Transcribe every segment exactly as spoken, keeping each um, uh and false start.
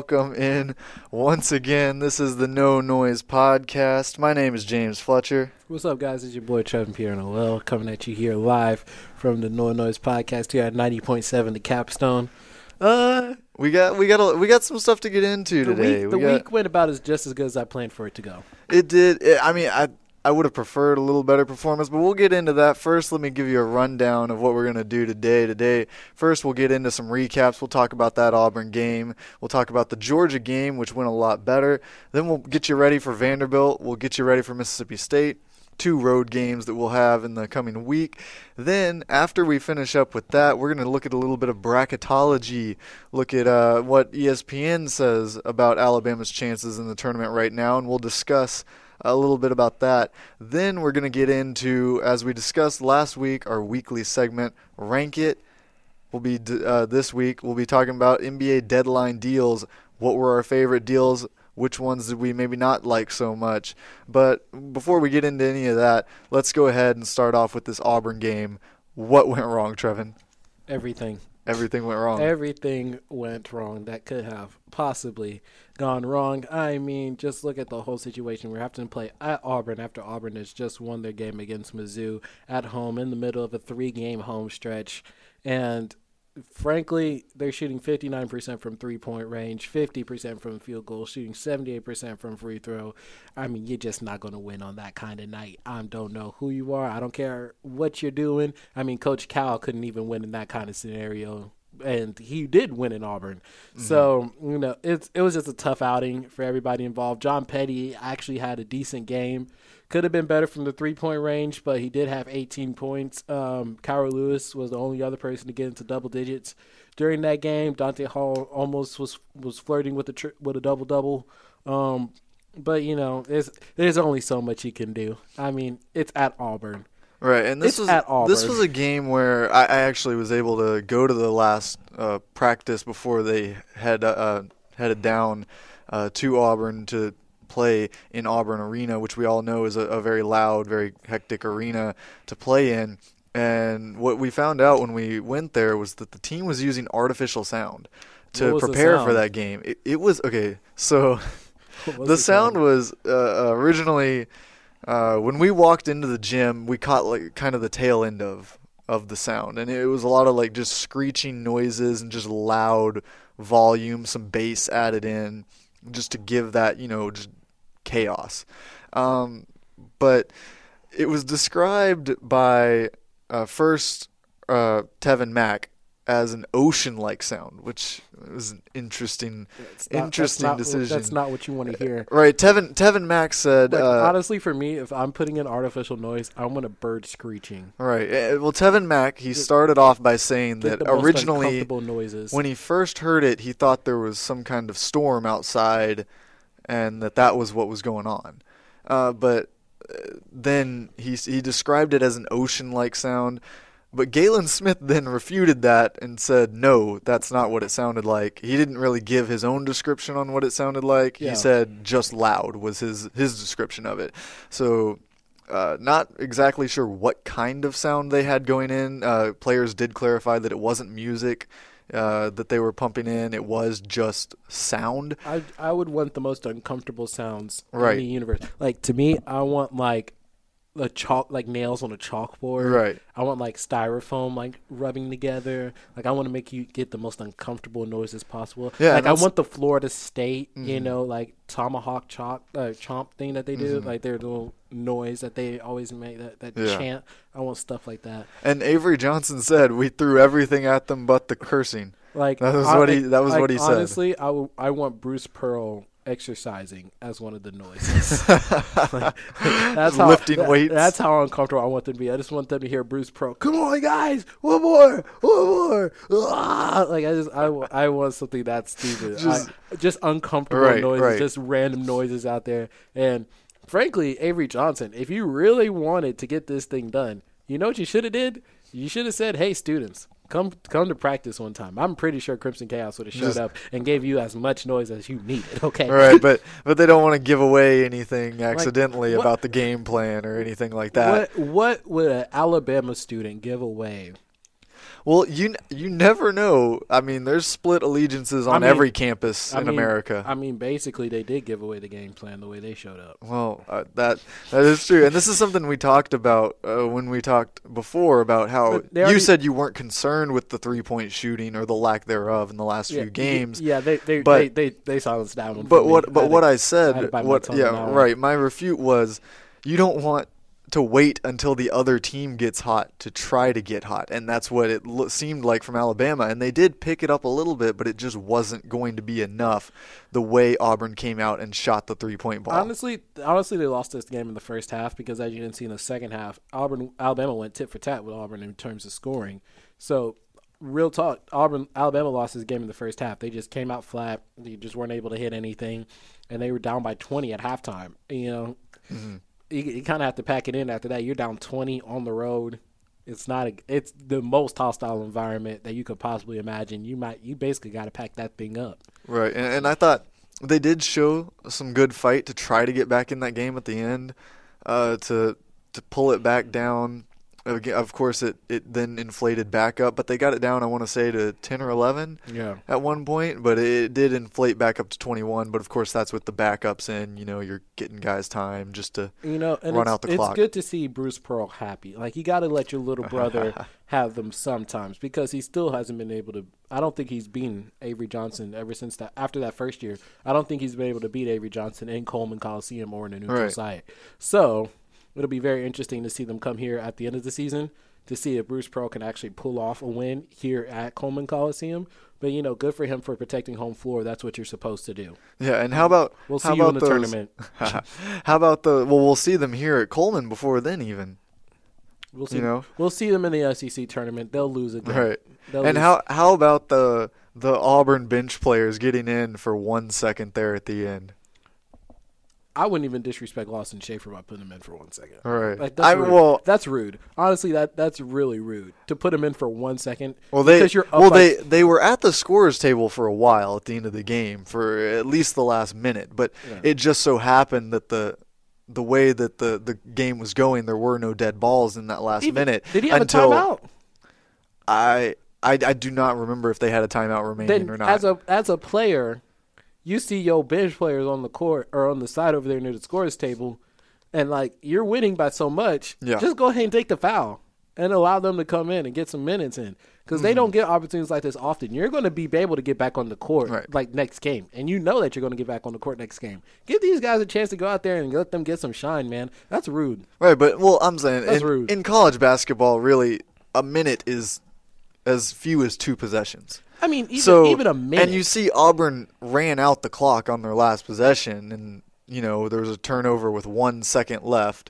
welcome in once again. This is the No Noise Podcast. My name is James Fletcher. What's up, guys? It's your boy Trevin Pierre Noel coming at you here live from the No Noise Podcast here at ninety point seven The Capstone. Uh, we got we got a, we got some stuff to get into the today. Week, the we got, week went about as just as good as I planned for it to go. It did. It, I mean, I I would have preferred a little better performance, but we'll get into that. First, let me give you a rundown of what we're going to do today. Today, first, we'll get into some recaps. We'll talk about that Auburn game. We'll talk about the Georgia game, which went a lot better. Then we'll get you ready for Vanderbilt. We'll get you ready for Mississippi State. Two road games that we'll have in the coming week. Then, after we finish up with that, we're going to look at a little bit of bracketology, look at uh, what E S P N says about Alabama's chances in the tournament right now, and we'll discuss a little bit about that. Then we're going to get into, as we discussed last week, our weekly segment, Rank It. We'll be uh, this week, we'll be talking about N B A deadline deals. What were our favorite deals? Which ones did we maybe not like so much? But before we get into any of that, let's go ahead and start off with this Auburn game. What went wrong, Trevin? Everything. Everything went wrong. Everything went wrong that could have possibly gone wrong. I mean, just look at the whole situation. We're having to play at Auburn after Auburn has just won their game against Mizzou at home in the middle of a three-game home stretch. And frankly, they're shooting fifty-nine percent from three-point range, fifty percent from field goal, shooting seventy-eight percent from free throw. I mean, you're just not going to win on that kind of night. I don't know who you are. I don't care what you're doing. I mean, Coach Cal couldn't even win in that kind of scenario, and he did win in Auburn. Mm-hmm. So, you know, it's, it was just a tough outing for everybody involved. John Petty actually had a decent game. Could have been better from the three-point range, but he did have eighteen points. Um, Kyra Lewis was the only other person to get into double digits during that game. Dante Hall almost was was flirting with a tri- with a double-double. Um, but, you know, there's, there's only so much he can do. I mean, it's at Auburn. Right, and this it's was at Auburn. This was a game where I, I actually was able to go to the last uh, practice before they head uh, headed down uh, to Auburn to play in Auburn Arena, which we all know is a, a very loud, very hectic arena to play in. And what we found out when we went there was that the team was using artificial sound to prepare for that game. It, it was okay. So the, the sound, sound was uh, originally uh, when we walked into the gym, we caught like kind of the tail end of of the sound, and it was a lot of like just screeching noises and just loud volume, some bass added in, just to give that, you know, just chaos. Um, but it was described by uh, first uh, Tevin Mack as an ocean-like sound, which was an interesting, not, interesting that's not, decision. That's not what you want to hear, right? Tevin Tevin Mack said, like, uh, honestly, for me, if I'm putting in artificial noise, I want a bird screeching. Right. Well, Tevin Mack, he started off by saying that originally, noises. when he first heard it, he thought there was some kind of storm outside, and that that was what was going on. Uh, but then he he described it as an ocean-like sound. But Galen Smith then refuted that and said, no, that's not what it sounded like. He didn't really give his own description on what it sounded like. Yeah. He said just loud was his, his description of it. So uh, not exactly sure what kind of sound they had going in. Uh, players did clarify that it wasn't music uh, that they were pumping in. It was just sound. I I would want the most uncomfortable sounds right. in the universe. Like, to me, I want, like, the chalk, like nails on a chalkboard. Right. I want like styrofoam like rubbing together. Like I want to make you get the most uncomfortable noises possible. Yeah. Like I want the Florida State, mm-hmm. you know, like tomahawk chalk uh, chomp thing that they do, mm-hmm. like their little noise that they always make, that, that yeah. chant. I want stuff like that. And Avery Johnson said we threw everything at them but the cursing. Like that was I, what he. That was like, what he honestly, said. Honestly, I, w- I want Bruce Pearl exercising as one of the noises. Like, that's how, lifting that, weights. That's how uncomfortable I want them to be. I just want them to hear Bruce Pearl. Come on, guys, one more, one more. Ah! Like I just, I, I want something that stupid. Just, I, just uncomfortable right, noises, right. just random noises out there. And frankly, Avery Johnson, if you really wanted to get this thing done, you know what you should have did? You should have said, "Hey, students, Come come to practice one time." I'm pretty sure Crimson Chaos would have showed Just, up and gave you as much noise as you needed, okay? Right, but but they don't want to give away anything accidentally like, what, about the game plan or anything like that. What, what would an Alabama student give away Well, you you never know. I mean, there's split allegiances on I mean, every campus I in mean, America. I mean, basically, they did give away the game plan the way they showed up. Well, uh, that that is true, and this is something we talked about uh, when we talked before about how But they already- you said you weren't concerned with the three-point shooting or the lack thereof in the last Yeah, few games. Yeah, they they But- they, they, they silenced that one. But for me. what but had what to- I I had said, to bite my what tongue on that yeah, one. right. My refute was, you don't want to wait until the other team gets hot to try to get hot, and that's what it lo- seemed like from Alabama. And they did pick it up a little bit, but it just wasn't going to be enough. The way Auburn came out and shot the three-point ball. Honestly, honestly, they lost this game in the first half because, as you didn't see in the second half, Auburn, Alabama went tit for tat with Auburn in terms of scoring. So, real talk, Auburn, Alabama lost this game in the first half. They just came out flat. They just weren't able to hit anything, and they were down by twenty at halftime. You know, Mm-hmm. you, you kind of have to pack it in after that. You're down twenty on the road. It's not a, it's the most hostile environment that you could possibly imagine. You might you basically got to pack that thing up. Right, and, and I thought they did show some good fight to try to get back in that game at the end, uh, to to pull it back down. Again, of course, it, it then inflated back up, but they got it down, I want to say, to ten or eleven Yeah. at one point, but it did inflate back up to twenty-one. But, of course, that's with the backups in. You know, you're getting guys time just to You know, and run it's, out the it's clock. good to see Bruce Pearl happy. Like, you got to let your little brother have them sometimes because he still hasn't been able to. I don't think he's beaten Avery Johnson ever since that. After that first year, I don't think he's been able to beat Avery Johnson in Coleman Coliseum or in a neutral Right. site. So it'll be very interesting to see them come here at the end of the season to see if Bruce Pearl can actually pull off a win here at Coleman Coliseum. But, you know, good for him for protecting home floor. That's what you're supposed to do. Yeah, and how about We'll see how you about in the those- tournament. How about the? Well, we'll see them here at Coleman before then, even. We'll see. You know? We'll see them in the S E C tournament. They'll lose again. Right. They'll And lose. how how about the the Auburn bench players getting in for one second there at the end? I wouldn't even disrespect Lawson Schaefer by putting him in for one second. All right. Like that's I rude. well that's rude. Honestly, that that's really rude to put him in for one second. well they because you're up well by- they they were at the scorers table for a while at the end of the game for at least the last minute, but Yeah. it just so happened that the the way that the, the game was going, there were no dead balls in that last Even- minute. Did he have until a timeout? I, I I do not remember if they had a timeout remaining Then or not. as a as a player, you see your bench players on the court or on the side over there near the scorers table, and like you're winning by so much. Yeah. Just go ahead and take the foul and allow them to come in and get some minutes in because they don't get opportunities like this often. You're going to be able to get back on the court Right. like next game, and you know that you're going to get back on the court next game. Give these guys a chance to go out there and let them get some shine, man. That's rude. Right, but well, I'm saying That's in, rude. in college basketball, really, a minute is as few as two possessions. I mean, even so even a minute. and you see Auburn ran out the clock on their last possession, and you know there was a turnover with one second left.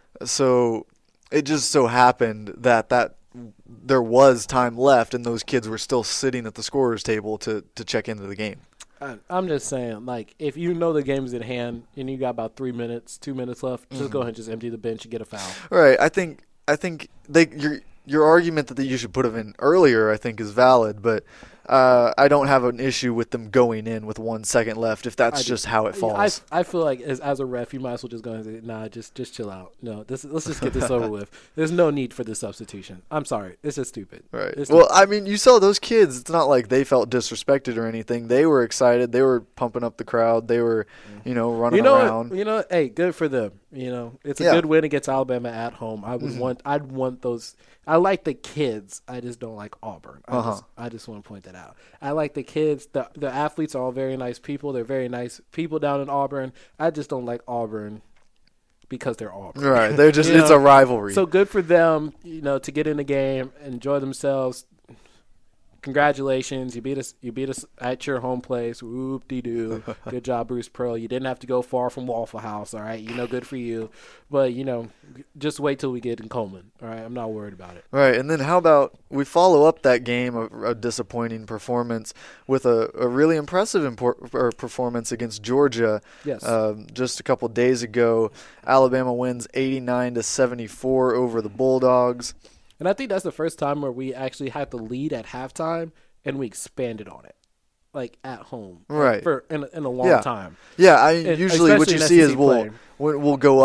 So it just so happened that that there was time left, and those kids were still sitting at the scorers table to to check into the game. I- I'm just saying, like, if you know the game's at hand and you got about three minutes, two minutes left, just Mm-hmm. go ahead and just empty the bench and get a foul. Right. I think I think they your your argument that you should put them in earlier, I think, is valid, but uh, I don't have an issue with them going in with one second left if that's I do. just how it falls. I, I feel like as, as a ref, you might as well just go and say, nah, just just chill out. No, this let's just get this over with. There's no need for this substitution. I'm sorry. It's just stupid. Right. It's Well, stupid. I mean, you saw those kids. It's not like they felt disrespected or anything. They were excited. They were pumping up the crowd. They were, you know, running you know around. what? You know, hey, good for them. You know, it's a Yeah. good win against Alabama at home. I would Mhm. want, I'd want those. I like the kids. I just don't like Auburn. I Uh-huh. just, I just want to point that out. I like the kids. The the athletes are all very nice people. They're very nice people down in Auburn. I just don't like Auburn because they're Auburn. Right. They're just. You It's know, a rivalry. So good for them, you know, to get in the game, enjoy themselves. Congratulations, you beat us. You beat us at your home place. Whoop de doo. Good job, Bruce Pearl. You didn't have to go far from Waffle House. All right, you know, good for you. But you know, just wait till we get in Coleman. All right, I'm not worried about it. Right, and then how about we follow up that game, a, a disappointing performance, with a, a really impressive impor- or performance against Georgia. Yes. Um, just a couple days ago, Alabama wins eighty-nine to seventy-four over the Bulldogs. And I think that's the first time where we actually had to lead at halftime and we expanded on it, like at home, Right. For in a, in a long Yeah. time. Yeah, I And usually what especially you in see S E C is we'll play. we'll we'll go up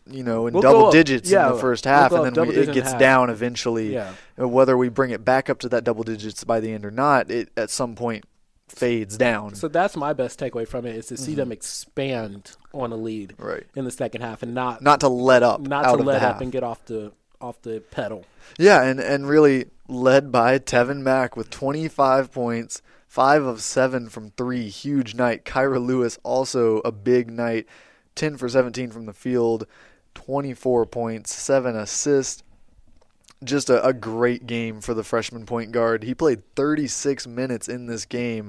you know, in We'll double up, digits yeah, in the first we'll half, go and up then double we, it digit gets half. down eventually. Yeah. Whether we bring it back up to that double digits by the end or not, it at some point fades down. So that's my best takeaway from it is to see Mhm. them expand on a lead Right. in the second half and not Not to let up not out to of let the up half. and get off the off the pedal. Yeah, and, and really led by Tevin Mack with twenty-five points, five of seven from three, huge night. Kyra Lewis also a big night, ten for seventeen from the field, twenty-four points, seven assists. Just a, a great game for the freshman point guard. He played thirty-six minutes in this game,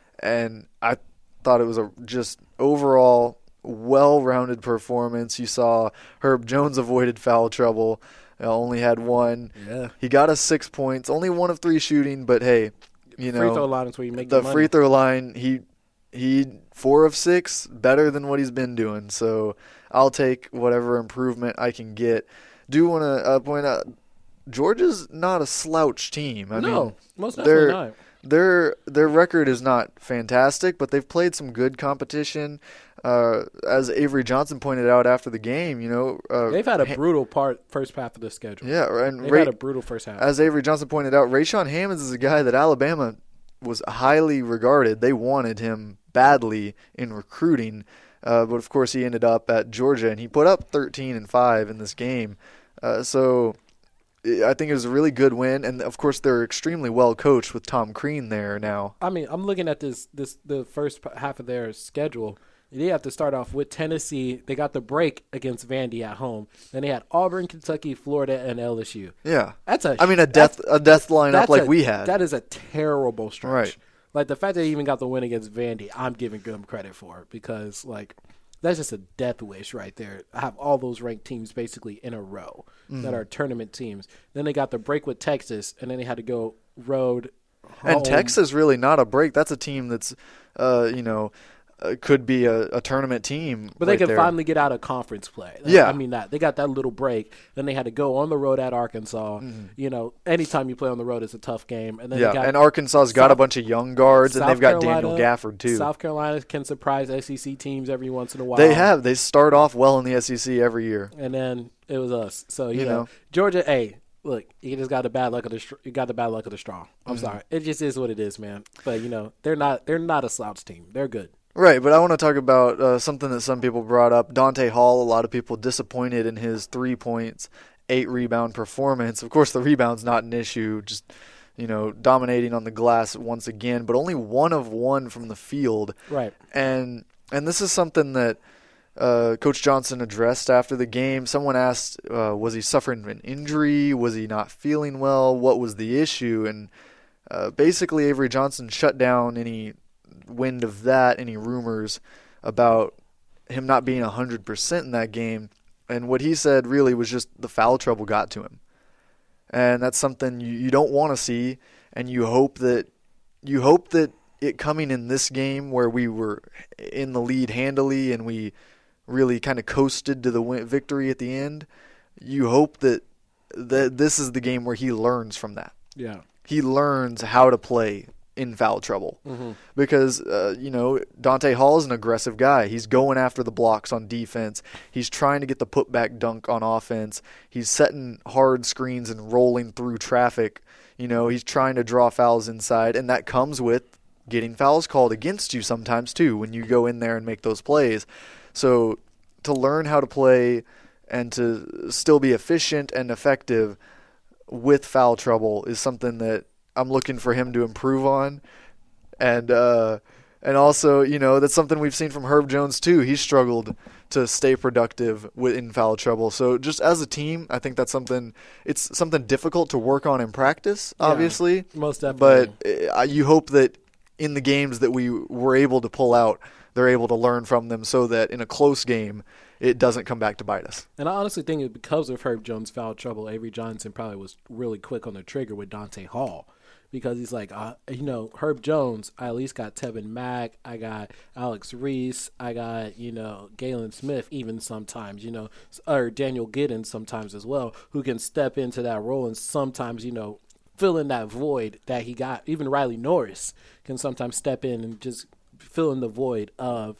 and I thought it was a just overall well-rounded performance. You saw Herb Jones avoided foul trouble. Uh, only had one. Yeah. He got us six points. Only one of three shooting, but hey, you know, Free throw line is where you make the your money. free throw line, he he four of six, better than what he's been doing. So I'll take whatever improvement I can get. Do want to uh, point out, Georgia's not a slouch team. I no, mean, most they're- definitely not. their their record is not fantastic, but they've played some good competition. Uh, as Avery Johnson pointed out after the game, you know, uh, They've had a Ha- brutal part first half of the schedule. yeah, and They've Ray, had a brutal first half. as Avery Johnson pointed out, Rayshawn Hammonds is a guy that Alabama was highly regarded. They wanted him badly in recruiting, uh, but of course he ended up at Georgia, and he put up thirteen and five in this game. Uh, so I think it was a really good win, and of course they're extremely well coached with Tom Crean there now. I mean, I'm looking at this this the first p- half of their schedule. They have to start off with Tennessee. They got the break against Vandy at home. Then they had Auburn, Kentucky, Florida, and L S U. Yeah, That's a I mean a death a death lineup that's like a- we had. That is a terrible stretch. Right. Like the fact that they even got the win against Vandy, I'm giving them credit for because like that's just a death wish right there. I have all those ranked teams basically in a row Mm-hmm. that are tournament teams. Then they got the break with Texas, and then they had to go road. And home. Texas really not a break. That's a team that's, uh, you know, uh, could be a, a tournament team. But they right can there. finally get out of conference play. Yeah. I mean that they got that little break. Then they had to go on the road at Arkansas. You know, anytime you play on the road, it's a tough game. And then Mm-hmm. Yeah, they got and Arkansas's got a South- bunch of young guards, and South they've got Carolina- Daniel Gafford too. South Carolina can surprise S E C teams every once in a while. They have. They start off well in the S E C every year. and then it was us. So you, You know, know. Georgia. Hey, look, he just got the bad luck of the str- he got the bad luck of the straw. I'm Mm-hmm. sorry, it just is what it is, man. But you know, they're not they're not a slouch team. They're good. Right, but I want to talk about uh, something that some people brought up. Dante Hall, a lot of people disappointed in his three points, eight rebound performance. Of course, the rebound's not an issue, just, you know, dominating on the glass once again, but only one of one from the field. Right. And and this is something that uh, Coach Johnson addressed after the game. Someone asked, uh, was he suffering an injury? Was he not feeling well? What was the issue? And uh, basically, Avery Johnson shut down any wind of that, any rumors about him not being one hundred percent in that game. And what he said really was just the foul trouble got to him. And that's something you, you don't want to see, and you hope that you hope that it coming in this game where we were in the lead handily and we really kind of coasted to the win- victory at the end, you hope that that this is the game where he learns from that. Yeah. He learns how to play in foul trouble. Mm-hmm. Because, uh, you know, Dante Hall is an aggressive guy. He's going after the blocks on defense. He's trying to get the putback dunk on offense. He's setting hard screens and rolling through traffic. You know, he's trying to draw fouls inside, and that comes with getting fouls called against you sometimes too when you go in there and make those plays. So to learn how to play and to still be efficient and effective with foul trouble is something that I'm looking for him to improve on. And uh, and also, you know, that's something we've seen from Herb Jones too. He's struggled to stay productive in foul trouble. So just as a team, I think that's something, it's something difficult to work on in practice, Yeah, obviously. most definitely. But uh, you hope that in the games that we were able to pull out, they're able to learn from them so that in a close game, it doesn't come back to bite us. And I honestly think it's because of Herb Jones' foul trouble, Avery Johnson probably was really quick on the trigger with Dante Hall. Because he's like, uh, you know, Herb Jones, I at least got Tevin Mack, I got Alex Reese, I got, you know, Galen Smith even sometimes, you know, or Daniel Giddens sometimes as well, who can step into that role and sometimes, you know, fill in that void that he got. Even Riley Norris can sometimes step in and just fill in the void of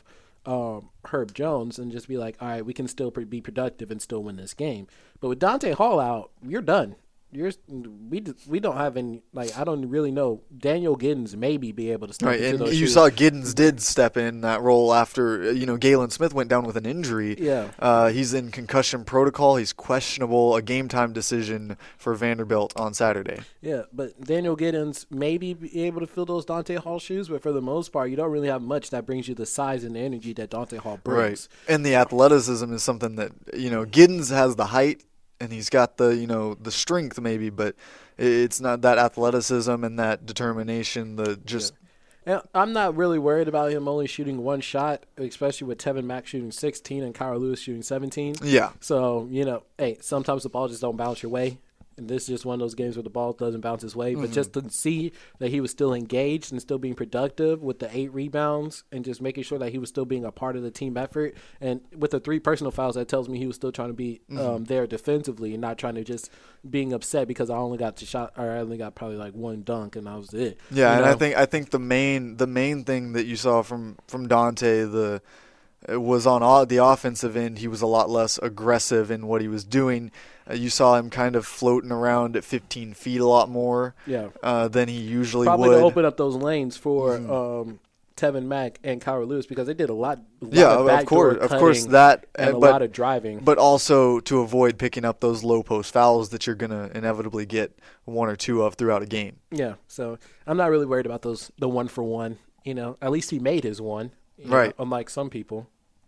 um, Herb Jones and just be like, all right, we can still be productive and still win this game. But with Dante Hall out, you're done. You're, we we don't have any, like, I don't really know. Daniel Giddens maybe be able to step right, into and those you shoes. saw Giddens did step in that role after, you know, Galen Smith went down with an injury. Yeah. Uh, he's in concussion protocol. He's questionable. A game time decision for Vanderbilt on Saturday. Yeah, but Daniel Giddens maybe be able to fill those Dante Hall shoes, but for the most part, you don't really have much that brings you the size and the energy that Dante Hall brings. Right, and the athleticism is something that, you know, Giddens has the height. And he's got the, you know, the strength maybe, but it's not that athleticism and that determination. The just, yeah. I'm not really worried about him only shooting one shot, especially with Tevin Mack shooting sixteen and Kyle Lewis shooting seventeen. Yeah. So, you know, hey, sometimes the ball just don't bounce your way. And this is just one of those games where the ball doesn't bounce his way. Mm-hmm. But just to see that he was still engaged and still being productive with the eight rebounds and just making sure that he was still being a part of the team effort. And with the three personal fouls, that tells me he was still trying to be mm-hmm. um, there defensively and not trying to just being upset because I only got to shot or I only got probably like one dunk and that was it. Yeah, you and know? I think I think the main the main thing that you saw from from Dante the was on all, the offensive end. He was a lot less aggressive in what he was doing. Uh, you saw him kind of floating around at fifteen feet a lot more yeah. uh, than he usually Probably would. to open up those lanes for mm-hmm. um, Tevin Mack and Kyra Lewis because they did a lot. A lot yeah, of, of course, of course that, and but, a lot of driving, but also to avoid picking up those low post fouls that you're gonna inevitably get one or two of throughout a game. Yeah, so I'm not really worried about those. The one for one, you know. At least he made his one, right? Know, unlike some people.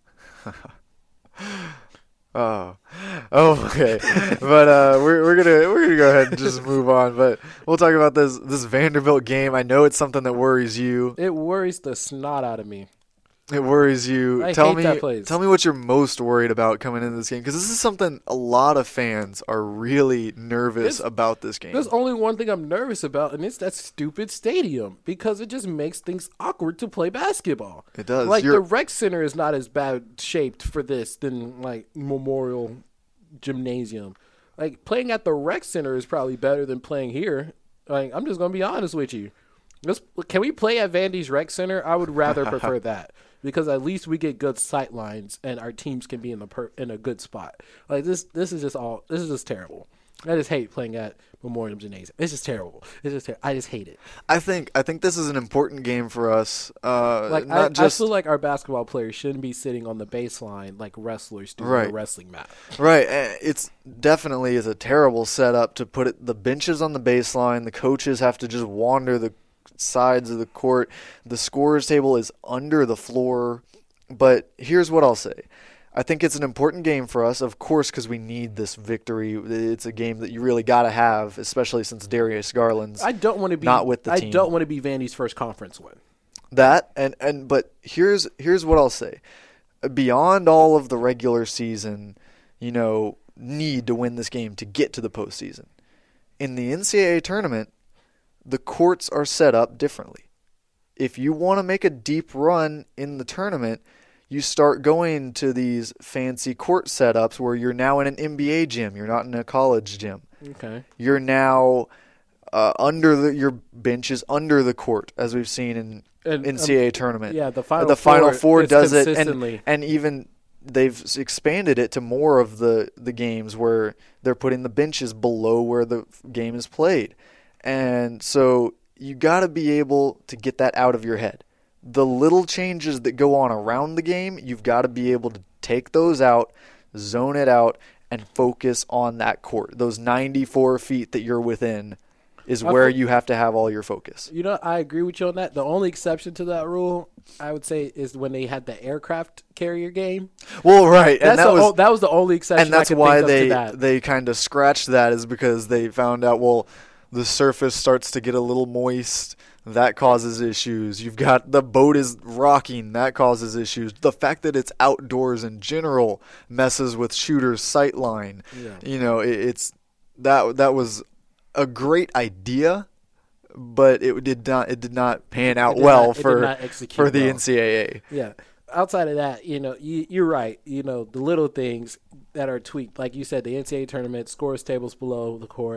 Oh, oh, okay. But uh, we're we're gonna we're gonna go ahead and just move on. But we'll talk about this this Vanderbilt game. I know it's something that worries you. It worries the snot out of me. It worries you. I tell hate me, that place. Tell me what you're most worried about coming into this game, because this is something a lot of fans are really nervous It's, about this game. There's only one thing I'm nervous about, and it's that stupid stadium because it just makes things awkward to play basketball. It does. Like You're, the rec center is not as bad shaped for this than like Memorial Gymnasium. Like playing at the rec center is probably better than playing here. Like I'm just gonna be honest with you. Let's, can we play at Vandy's rec center? I would rather prefer that. Because at least we get good sight lines and our teams can be in the per, in a good spot. Like this, this is just all. This is just terrible. I just hate playing at Memorial Gymnasium. It's just terrible. It's just. Ter- I just hate it. I think. I think this is an important game for us. Uh, Like not I, just I feel like our basketball players shouldn't be sitting on the baseline like wrestlers do right. on a wrestling mat. Right. It's definitely is a terrible setup to put it, the benches on the baseline. The coaches have to just wander the sides of the court. The scorers table is under the floor. But here's what I'll say. I think it's an important game for us, of course, because we need this victory. It's a game that you really got to have, especially since Darius Garland's I don't want to be not with the I team. don't want to be Vandy's first conference win. That and, and but here's here's what I'll say. Beyond all of the regular season, you know, need to win this game to get to the postseason. In the N C double A tournament, the courts are set up differently. If you want to make a deep run in the tournament, you start going to these fancy court setups where you're now in an N B A gym. You're not in a college gym. Okay. You're now uh, under the your bench is under the court, as we've seen in And, N C double A um, tournament. Yeah, the final the Final four, Four it's does it, consistently. and and even they've expanded it to more of the the games where they're putting the benches below where the game is played, and so you got to be able to get that out of your head. The little changes that go on around the game, you've got to be able to take those out, zone it out, and focus on that court. Those ninety-four feet that you're within is I where feel- you have to have all your focus. You know, I agree with you on that. The only exception to that rule, I would say, is when they had the aircraft carrier game. Well, right, That's and that the was o- that was the only exception. and that's I could why think of they to that. they kind of scratched that, is because they found out, well, the surface starts to get a little moist. That causes issues. You've got the boat is rocking. That causes issues. The fact that it's outdoors in general messes with shooters' sight line. Yeah. You know, it, it's that that was a great idea, but it did not it did not pan out did well not- it did for not execute for the well. N C double A. Yeah. Outside of that, you know, you, you're right. You know, the little things that are tweaked, like you said, the N C double A tournament, scores tables below the court,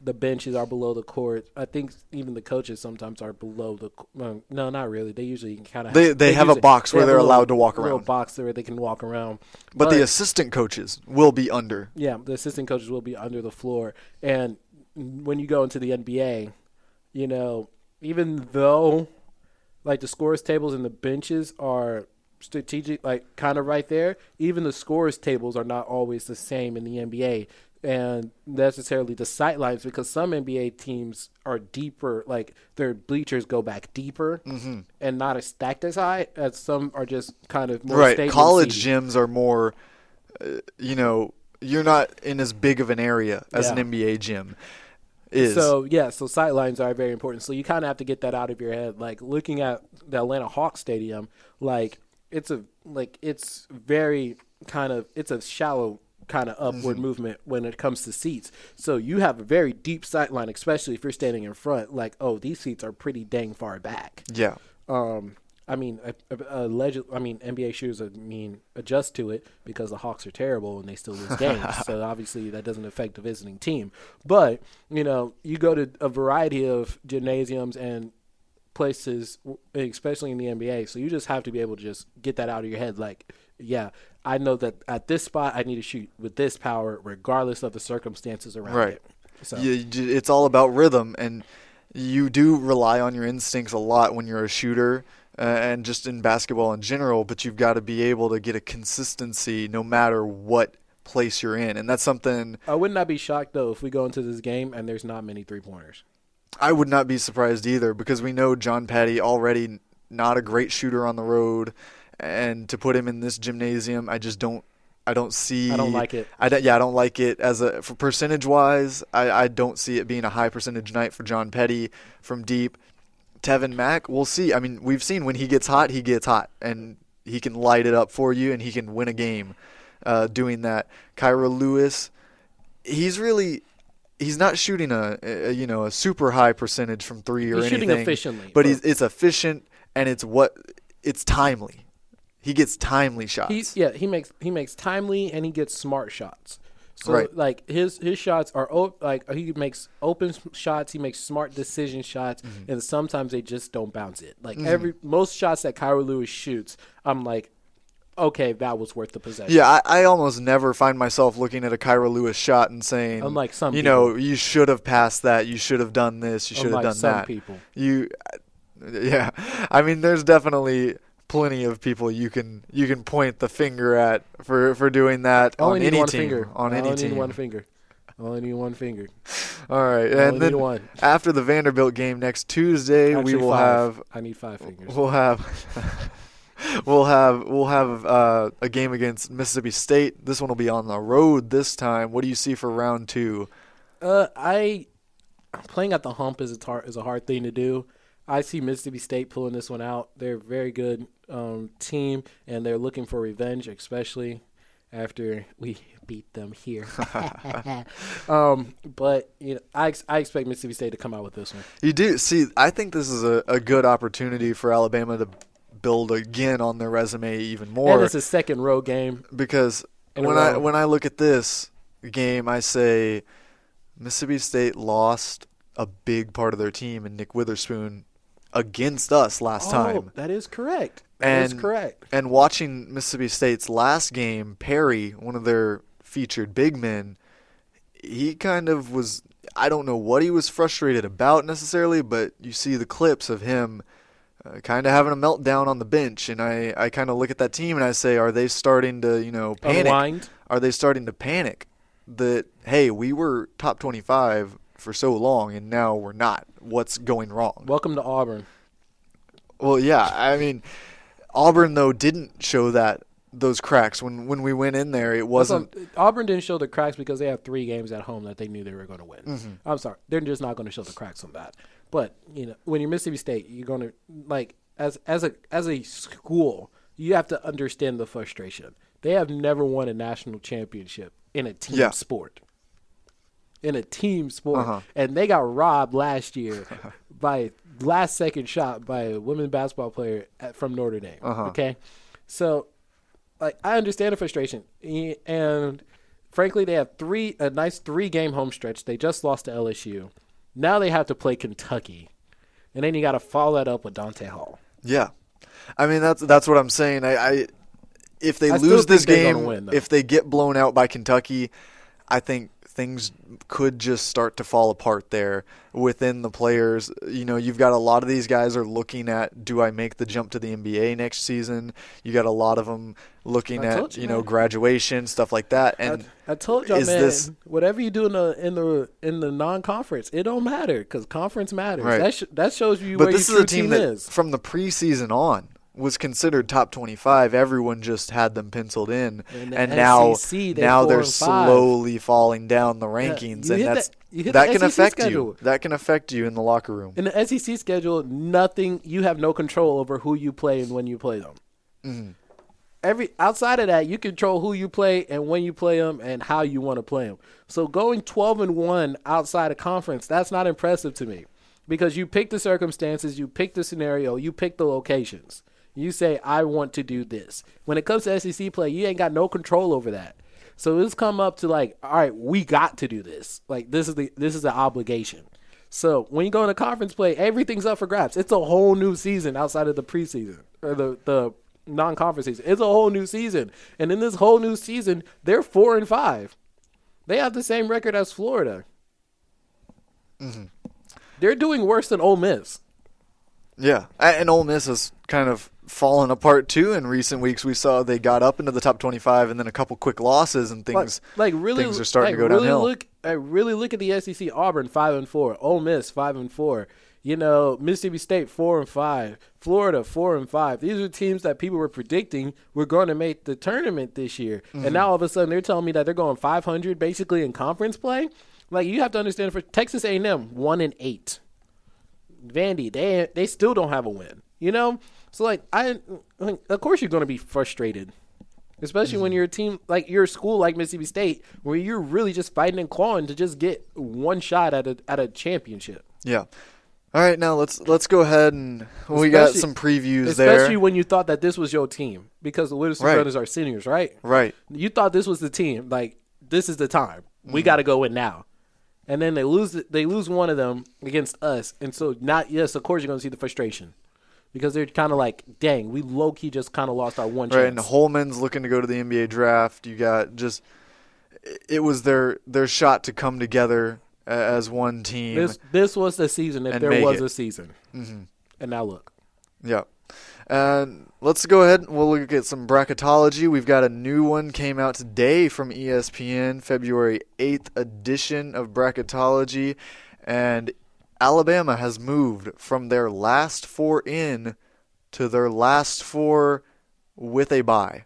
the benches are below the court. I think even the coaches sometimes are below the. Well, no, not really. They usually kind of they they, they have a box where they're little, allowed to walk a little around. Box where they can walk around. But, but the assistant coaches will be under. Yeah, the assistant coaches will be under the floor. And when you go into the N B A, you know, even though like the scores tables and the benches are strategic, like kind of right there, even the scores tables are not always the same in the N B A. And necessarily the sight lines, because some N B A teams are deeper, like their bleachers go back deeper mm-hmm. and not as stacked as high, as some are just kind of more right. stadium College seating. gyms are more, uh, you know, you're not in as big of an area as Yeah. an N B A gym is. So, yeah, so sight lines are very important. So you kind of have to get that out of your head. Like looking at the Atlanta Hawks stadium, like it's a like it's very kind of it's a shallow kind of upward mm-hmm. movement when it comes to seats. So you have a very deep sight line, especially if you're standing in front. Like, oh, these seats are pretty dang far back. Yeah. Um, I mean, alleged. I mean, N B A shooters. I mean, adjust to it because the Hawks are terrible and they still lose games. So obviously that doesn't affect the visiting team. But you know, you go to a variety of gymnasiums and places, especially in the N B A. So you just have to be able to just get that out of your head. Like, yeah, I know that at this spot I need to shoot with this power, regardless of the circumstances around right. it. So you, it's all about rhythm, and you do rely on your instincts a lot when you're a shooter. Uh, and just in basketball in general, but you've got to be able to get a consistency no matter what place you're in, and that's something. I would not be shocked though if we go into this game and there's not many three pointers. I would not be surprised either, because we know John Patty already not a great shooter on the road, and to put him in this gymnasium, I just don't. I don't see. I don't like it. I don't, yeah, I don't like it as a for percentage wise. I, I don't see it being a high percentage night for John Petty from deep. Tevin Mack, we'll see. I mean, we've seen when he gets hot, he gets hot, and he can light it up for you, and he can win a game uh, doing that. Kyra Lewis, he's really he's not shooting a, a you know a super high percentage from three or he's anything. He's shooting efficiently, but he's, it's efficient and it's what it's timely. He gets timely shots. He's, yeah, he makes he makes timely and he gets smart shots. So right. like his his shots are op- like he makes open shots, he makes smart decision shots, mm-hmm. and sometimes they just don't bounce it. Like mm-hmm. every most shots that Kyra Lewis shoots, I'm like, okay, that was worth the possession. Yeah, I, I almost never find myself looking at a Kyra Lewis shot and saying, unlike some you people. know, you should have passed that, you should have done this, you should unlike have done some that. People. You, yeah, I mean, there's definitely plenty of people you can you can point the finger at for, for doing that I only on need any one team. Finger. On I any only team. need one finger. I only need one finger. All right, I and then one. after the Vanderbilt game next Tuesday, Actually, we will five. have. I need five fingers. We'll have. We'll have we'll have uh, a game against Mississippi State. This one will be on the road this time. What do you see for round two? Uh, I playing at the hump is a tar- is a hard thing to do. I see Mississippi State pulling this one out. They're a very good um, team, and they're looking for revenge, especially after we beat them here. um, but you know, I ex- I expect Mississippi State to come out with this one. You do see. I think this is a, a good opportunity for Alabama to build again on their resume even more. And it's a second road game because when I when I look at this game, I say Mississippi State lost a big part of their team in Nick Witherspoon against us last oh, time. That is correct. That and, is correct. And watching Mississippi State's last game, Perry, one of their featured big men, he kind of was, I don't know what he was frustrated about necessarily, but you see the clips of him uh, kind of having a meltdown on the bench, and I, I kind of look at that team and I say, are they starting to, you know, panic? Unwind? Are they starting to panic that, hey, we were top twenty-five for so long, and now we're not. What's going wrong? Welcome to Auburn. Well, yeah, I mean, Auburn though didn't show that those cracks when when we went in there. It wasn't. Also, Auburn didn't show the cracks because they had three games at home that they knew they were going to win. Mm-hmm. I'm sorry, they're just not going to show the cracks on that. But you know, when you're Mississippi State, you're going to like as as a as a school, you have to understand the frustration. They have never won a national championship in a team yeah. sport. In a team sport, uh-huh. and they got robbed last year by last second shot by a women's basketball player at, from Notre Dame. Uh-huh. Okay, so like I understand the frustration, and frankly, they have three a nice three-game home stretch. They just lost to L S U. Now they have to play Kentucky. And then you got to follow that up with Dante Hall. Yeah. I mean, that's that's what I'm saying. I, I If they I lose this game, win, if they get blown out by Kentucky, I think things could just start to fall apart there within the players. You know, you've got a lot of these guys are looking at, do I make the jump to the N B A next season? You got a lot of them looking at, you, you know, man. graduation, stuff like that. And I, I told y'all, man, this, whatever you do in the in the in the non-conference, it don't matter because conference matters. Right. That sh- that shows you but where this your is true a team team that, is. From the preseason on, was considered top twenty-five. Everyone just had them penciled in, and, and the now S E C, they're now they're and slowly falling down the rankings, yeah, and that's that, that can S E C affect schedule. you. That can affect you in the locker room. In the S E C schedule, nothing. You have no control over who you play and when you play them. Mm-hmm. Every outside of that, you control who you play and when you play them and how you want to play them. So going twelve and one outside of conference, that's not impressive to me, because you pick the circumstances, you pick the scenario, you pick the locations. You say, I want to do this. When it comes to S E C play, you ain't got no control over that. So it's come up to like, all right, we got to do this. Like this is the this is the obligation. So when you go into conference play, everything's up for grabs. It's a whole new season outside of the preseason or the the non-conference season. It's a whole new season, and in this whole new season, they're four and five. They have the same record as Florida. Mm-hmm. They're doing worse than Ole Miss. Yeah, and Ole Miss has kind of fallen apart too in recent weeks. We saw they got up into the top twenty-five, and then a couple quick losses, and things like, like really things are starting like to go really downhill. Look, I really look at the S E C. Auburn five and four, Ole Miss five and four. You know, Mississippi State four and five, Florida four and five. These are teams that people were predicting were going to make the tournament this year, mm-hmm. and now all of a sudden they're telling me that they're going five hundred basically in conference play. Like, you have to understand, for Texas A and M, one and eight. Vandy, they they still don't have a win, you know? So, like, I, of course you're going to be frustrated, especially mm-hmm. when you're a team, like, you're a school like Mississippi State, where you're really just fighting and clawing to just get one shot at a at a championship. Yeah. All right, now let's let's go ahead and well, we got some previews especially there. Especially when you thought that this was your team, because the Witherspoon right. brothers are seniors, right? Right. You thought this was the team. Like, this is the time. We mm-hmm. got to go in now. And then they lose they lose one of them against us. And so, not yes, of course you're going to see the frustration. Because they're kind of like, dang, we low-key just kind of lost our one right, chance. And Holman's looking to go to the N B A draft. You got just – it was their their shot to come together as one team. This this was the season if there was it. a season. Mm-hmm. And now look. Yeah. And let's go ahead and we'll look at some bracketology. We've got a new one came out today from E S P N, February eighth edition of bracketology. And Alabama has moved from their last four in to their last four with a bye.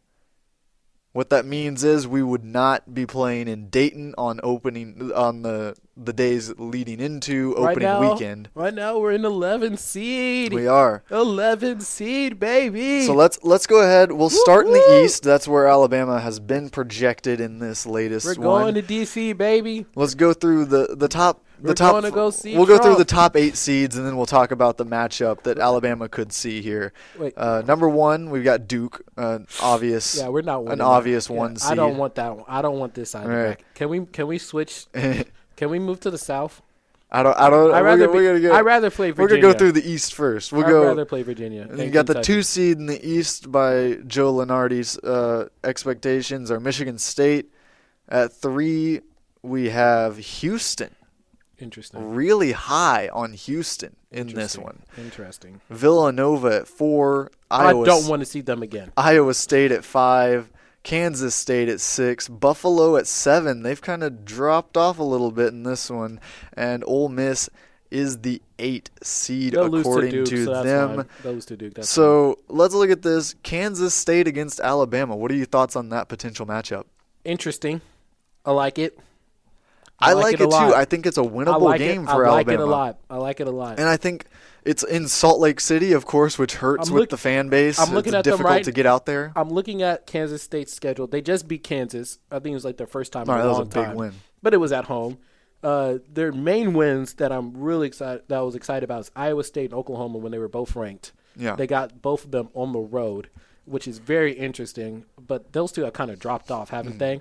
What that means is we would not be playing in Dayton on opening on the the days leading into opening right now, weekend. Right now we're in eleven seed. We are eleven seed, baby. So let's let's go ahead. We'll start in the East. That's where Alabama has been projected in this latest We're one. going to D C, baby. Let's go through the the top. The We're top, going to go see We'll Trump. go through the top eight seeds, and then we'll talk about the matchup that Alabama could see here. Wait. Uh, number one, we've got Duke, uh, obvious. Yeah, we're not winning an that. obvious yeah, one seed. I don't want that one. I don't want this side of the Right. bracket. Can we can we switch? Can we move to the South? I don't. I don't. I'd we're rather gonna, be, we're gonna go, I'd rather play We're Virginia. gonna go through the East first. We'll I'd go. rather play Virginia. And than you got the Kentucky. two seed in the East by Joe Lenardi's uh, expectations are Michigan State. At three, we have Houston. Interesting. Really high on Houston in this Interesting. one. Interesting. Villanova at four. I Iowa, don't want to see them again. Iowa State at five. Kansas State at six. Buffalo at seven. They've kind of dropped off a little bit in this one. And Ole Miss is the eight seed They'll lose according to, Duke, to so that's them. fine. They'll lose to Duke. That's So let's look at this. Kansas State against Alabama. What are your thoughts on that potential matchup? interesting. I like it. I, I like, like it, it too. I think it's a I winnable like game it. for I like Alabama. it a lot. I like it a lot. And I think it's in Salt Lake City, of course, which hurts I'm with look, the fan base. I'm looking it's at them difficult right, to get out there. I'm looking at Kansas State's schedule. They just beat Kansas. I think it was like their first time All in right, a that long was a big time. win. But it was at home. Uh, their main wins that I'm really excited that I was excited about is Iowa State and Oklahoma when they were both ranked. Yeah. They got both of them on the road, which is very interesting. But those two have kind of dropped off, haven't mm. they?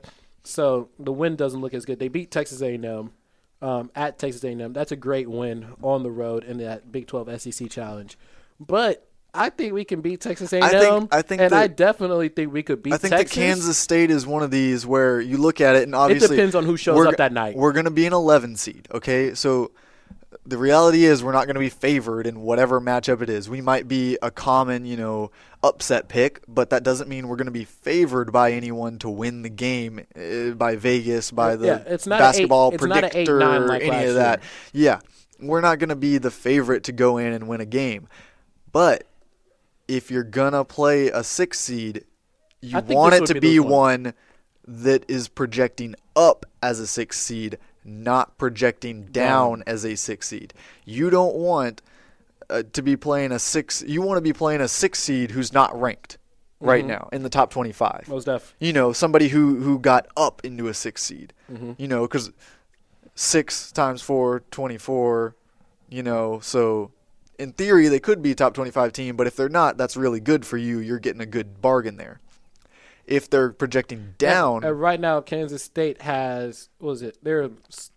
So the win doesn't look as good. They beat Texas A and M um, at Texas A and M. That's a great win on the road in that Big twelve S E C Challenge. But I think we can beat Texas A and M, I think, I think and that, I definitely think we could beat I think Texas. that Kansas State is one of these where you look at it, and obviously it depends on who shows up that night. We're going to be an eleven seed, okay? So the reality is we're not going to be favored in whatever matchup it is. We might be a common, you know, upset pick, but that doesn't mean we're going to be favored by anyone to win the game, uh, by Vegas, by the yeah, it's not basketball eight, predictor, it's not an eight, nine like any of that. Year. Yeah, we're not going to be the favorite to go in and win a game. But if you're going to play a six seed, you want it to be, be one. one that is projecting up as a six seed, not projecting down as a six seed. You don't want uh, to be playing a six. You want to be playing a six seed who's not ranked right mm-hmm. now in the top twenty-five. Most def. You know, somebody who, who got up into a six seed. Mm-hmm. You know, because six times four, twenty-four. You know, so in theory they could be a top twenty-five team, but if they're not, that's really good for you. You're getting a good bargain there. If they're projecting down, uh, right now Kansas State has what was it? They're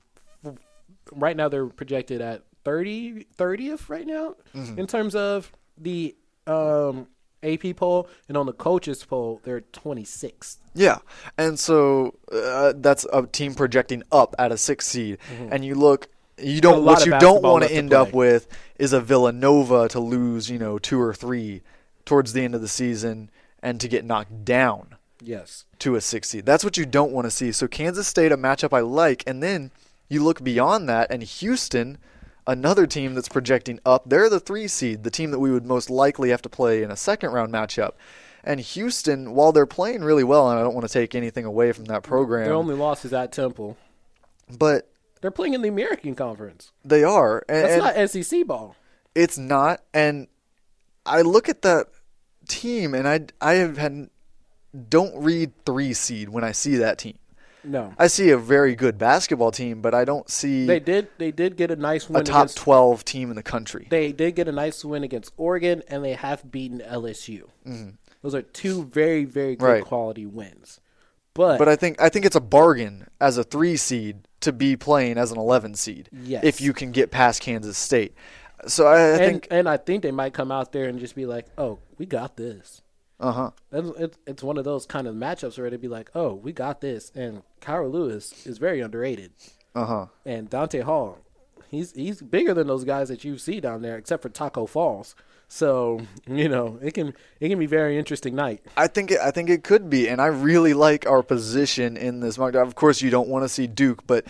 right now they're projected at thirty, thirtieth right now mm-hmm. in terms of the um, A P poll, and on the coaches poll they're twenty-sixth. Yeah, and so uh, that's a team projecting up at a six seed, mm-hmm. and you look. You don't. What you don't want to end up with is a Villanova to lose, you know, two or three towards the end of the season and to get knocked down. Yes. To a six seed. That's what you don't want to see. So Kansas State, a matchup I like, and then you look beyond that, and Houston, another team that's projecting up. They're the three seed, the team that we would most likely have to play in a second round matchup. And Houston, while they're playing really well, and I don't want to take anything away from that program, their only loss is at Temple. But they're playing in the American Conference. They are. And, That's and not S E C ball. It's not. And I look at that team, and I, I have had, don't read three seed when I see that team. No. I see a very good basketball team, but I don't see They did They did get a nice win a top against, twelve team in the country. They did get a nice win against Oregon, and they have beaten L S U. Mm-hmm. Those are two very, very good right. quality wins. But But I think I think it's a bargain as a three seed to be playing as an eleven seed. Yes. If you can get past Kansas State. So I, I and, think and I think they might come out there and just be like, "Oh, we got this." Uh-huh. It's, it's one of those kind of matchups where they'd be like, "Oh, we got this." And Kyra Lewis is very underrated. Uh-huh. And Dante Hall, he's he's bigger than those guys that you see down there, except for Taco Falls. So, you know, it can it can be a very interesting night. I think it, I think it could be, and I really like our position in this mock draft. Of course, you don't want to see Duke, but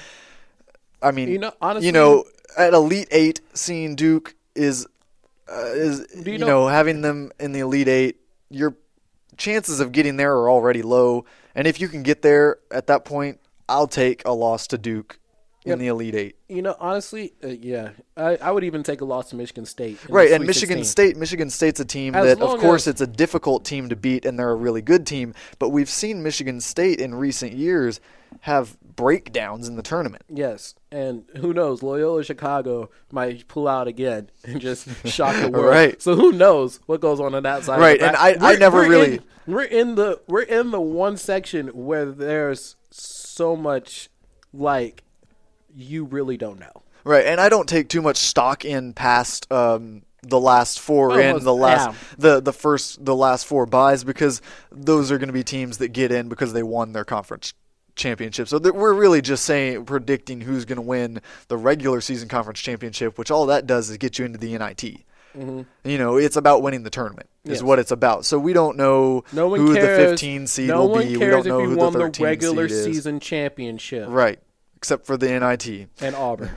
I mean, you know, honestly, you know, at Elite Eight, seeing Duke is uh, is you, you know, know having them in the Elite Eight. Your chances of getting there are already low, and if you can get there at that point, I'll take a loss to Duke in yep. the Elite Eight. You know, honestly, uh, yeah, I, I would even take a loss to Michigan State. Right, and Michigan sixteen. State, Michigan State's a team as that, of course, as, it's a difficult team to beat, and they're a really good team. But we've seen Michigan State in recent years have breakdowns in the tournament. Yes, and who knows, Loyola Chicago might pull out again and just shock the world. Right. So who knows what goes on on that side? Right, and I, I never we're really. In, we're in the we're in the one section where there's so much like you really don't know. Right, and I don't take too much stock in past um, the last four Almost, and the last yeah. the the first the last four buys, because those are going to be teams that get in because they won their conference championship. So that we're really just saying predicting who's going to win the regular season conference championship, which all that does is get you into the N I T. Mm-hmm. You know, it's about winning the tournament is yes. what it's about. So we don't know no one who cares, the fifteen seed no will one be. Cares we don't know if you who won the thirteen the regular seed is. season championship. Right. Except for the N I T and Auburn.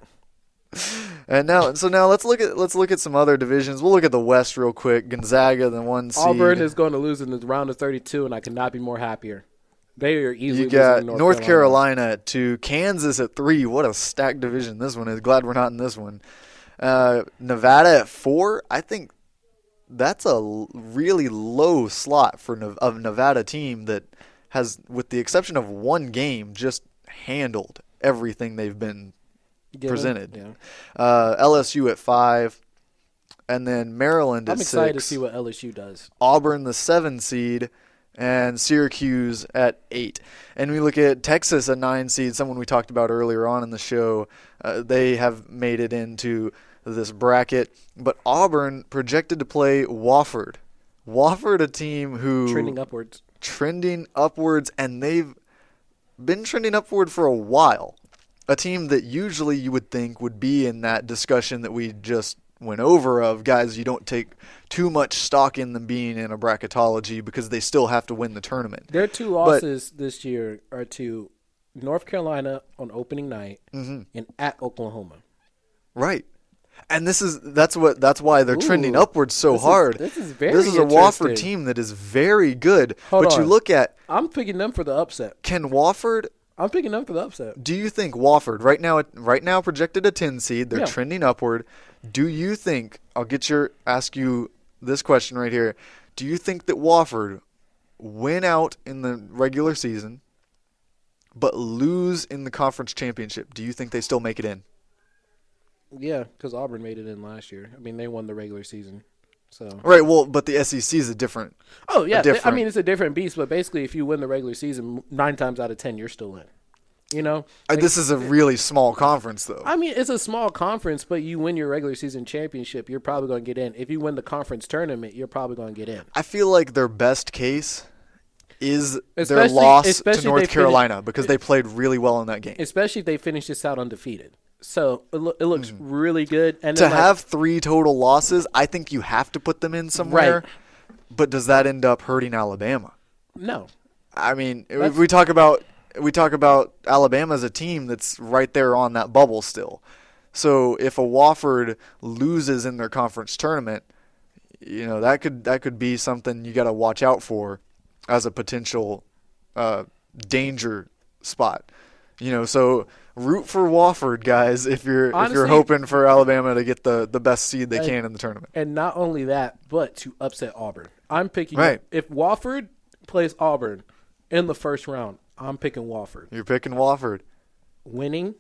And now, so now let's look at let's look at some other divisions. We'll look at the West real quick. Gonzaga, the one seed. Auburn is going to lose in the round of thirty-two, and I could not be more happier. They are easily. You got North, North Carolina. Carolina at two, Kansas at three. What a stacked division this one is. Glad we're not in this one. Uh, Nevada at four. I think that's a really low slot for a Nevada team that has, with the exception of one game, just handled everything they've been Given, presented. Yeah. Uh, L S U at five, and then Maryland I'm at six. I'm excited six. to see what L S U does. Auburn, the seven seed, and Syracuse at eight. And we look at Texas, a nine seed, someone we talked about earlier on in the show. Uh, they have made it into this bracket. But Auburn projected to play Wofford. Wofford, a team who... Trending upwards. Trending upwards, and they've been trending upward for a while. A team that usually you would think would be in that discussion that we just went over of guys you don't take too much stock in them being in a bracketology because they still have to win the tournament. Their two losses but, this year are to North Carolina on opening night mm-hmm. and at Oklahoma. Right. And this is that's what that's why they're Ooh, trending upwards so this hard. Is, this is very This is a Wofford team that is very good. Hold but on. you look at I'm picking them for the upset. Can Wofford I'm picking them for the upset. Do you think Wofford right now right now projected a ten seed, they're yeah. trending upward. Do you think I'll get your ask you this question right here. Do you think that Wofford win out in the regular season but lose in the conference championship? Do you think they still make it in? Yeah, because Auburn made it in last year. I mean, they won the regular season. So Right, well, but the S E C is a different Oh, yeah. different, I mean, it's a different beast, but basically if you win the regular season, nine times out of ten, you're still in. You know? Like, this is a really small conference, though. I mean, it's a small conference, but you win your regular season championship, you're probably going to get in. If you win the conference tournament, you're probably going to get in. I feel like their best case is especially, their loss especially to North Carolina finish, because they played really well in that game. Especially if they finish this out undefeated. So it, lo- it looks mm. really good. And to like, have three total losses, I think you have to put them in somewhere. Right. But does that end up hurting Alabama? No. I mean, That's, if we talk about we talk about Alabama as a team that's right there on that bubble still. So if a Wofford loses in their conference tournament, you know that could that could be something you got to watch out for as a potential uh, danger spot. You know, so root for Wofford, guys, if you're honestly, if you're hoping for Alabama to get the, the best seed they and, can in the tournament. And not only that, but to upset Auburn. I'm picking right. if Wofford plays Auburn in the first round, I'm picking Wofford. You're picking Wofford. Winning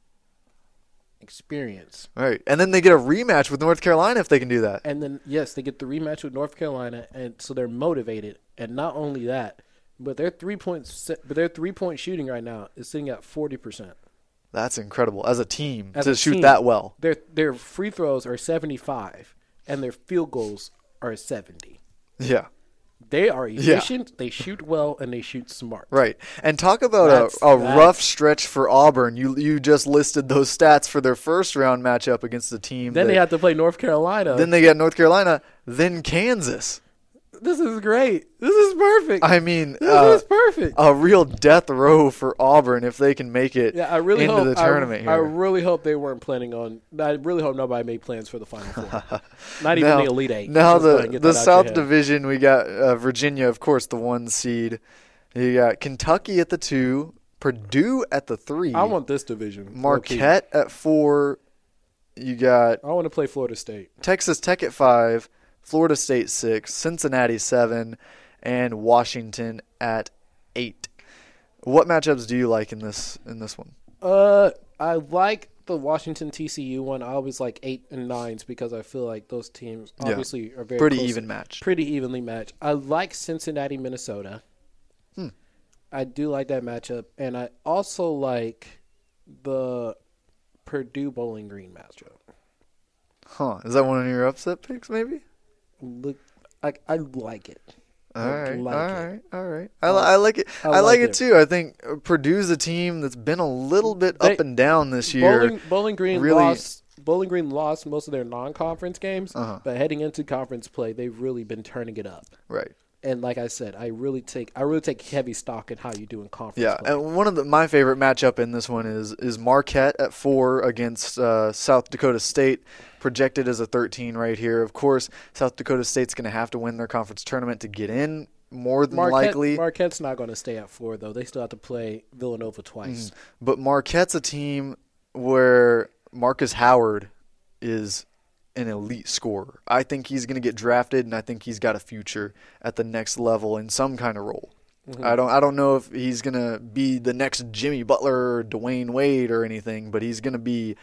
experience. Right. And then they get a rematch with North Carolina if they can do that. And then yes, they get the rematch with North Carolina, and so they're motivated. And not only that, but their three points but their three point shooting right now is sitting at forty percent. That's incredible as a team as to a shoot team, that well. Their their free throws are seventy-five and their field goals are seventy. Yeah. They are efficient, yeah. they shoot well, and they shoot smart. Right. And talk about that's, a, a rough stretch for Auburn. You you just listed those stats for their first round matchup against the team. Then that, they have to play North Carolina. Then they get North Carolina, then Kansas. This is great. This is perfect. I mean, this uh, is perfect. A real death row for Auburn if they can make it yeah, I really into hope, the tournament I, here. I really hope they weren't planning on – I really hope nobody made plans for the Final Four. Not even now, the Elite Eight. Now the, the South your Division, we got uh, Virginia, of course, the one seed. You got Kentucky at the two, Purdue at the three. I want this division. Marquette at four. You got – I want to play Florida State. Texas Tech at five. Florida State six, Cincinnati seven, and Washington at eight. What matchups do you like in this in this one? Uh, I like the Washington T C U one. I always like eight and nines because I feel like those teams obviously yeah. are very pretty close, even match. Pretty evenly matched. I like Cincinnati, Minnesota. Hmm. I do like that matchup, and I also like the Purdue Bowling Green matchup. Huh? Is that one of your upset picks? Maybe. Look, I I like it. All I right, like all it. right, all right. I, I like it. I, I like, like it it too. I think Purdue's a team that's been a little bit they, up and down this year. Bowling, Bowling Green really, lost. Bowling Green lost most of their non-conference games, uh-huh. but heading into conference play, they've really been turning it up. Right. And like I said, I really take I really take heavy stock in how you do in conference. Yeah, play. and one of the, my favorite matchup in this one is is Marquette at four against uh, South Dakota State, projected as a thirteen right here. Of course, South Dakota State's going to have to win their conference tournament to get in. More than Marquette, likely, Marquette's not going to stay at four though. They still have to play Villanova twice. Mm, but Marquette's a team where Marcus Howard is an elite scorer. I think he's going to get drafted, and I think he's got a future at the next level in some kind of role. Mm-hmm. I don't I don't know if he's going to be the next Jimmy Butler or Dwayne Wade or anything, but he's going to be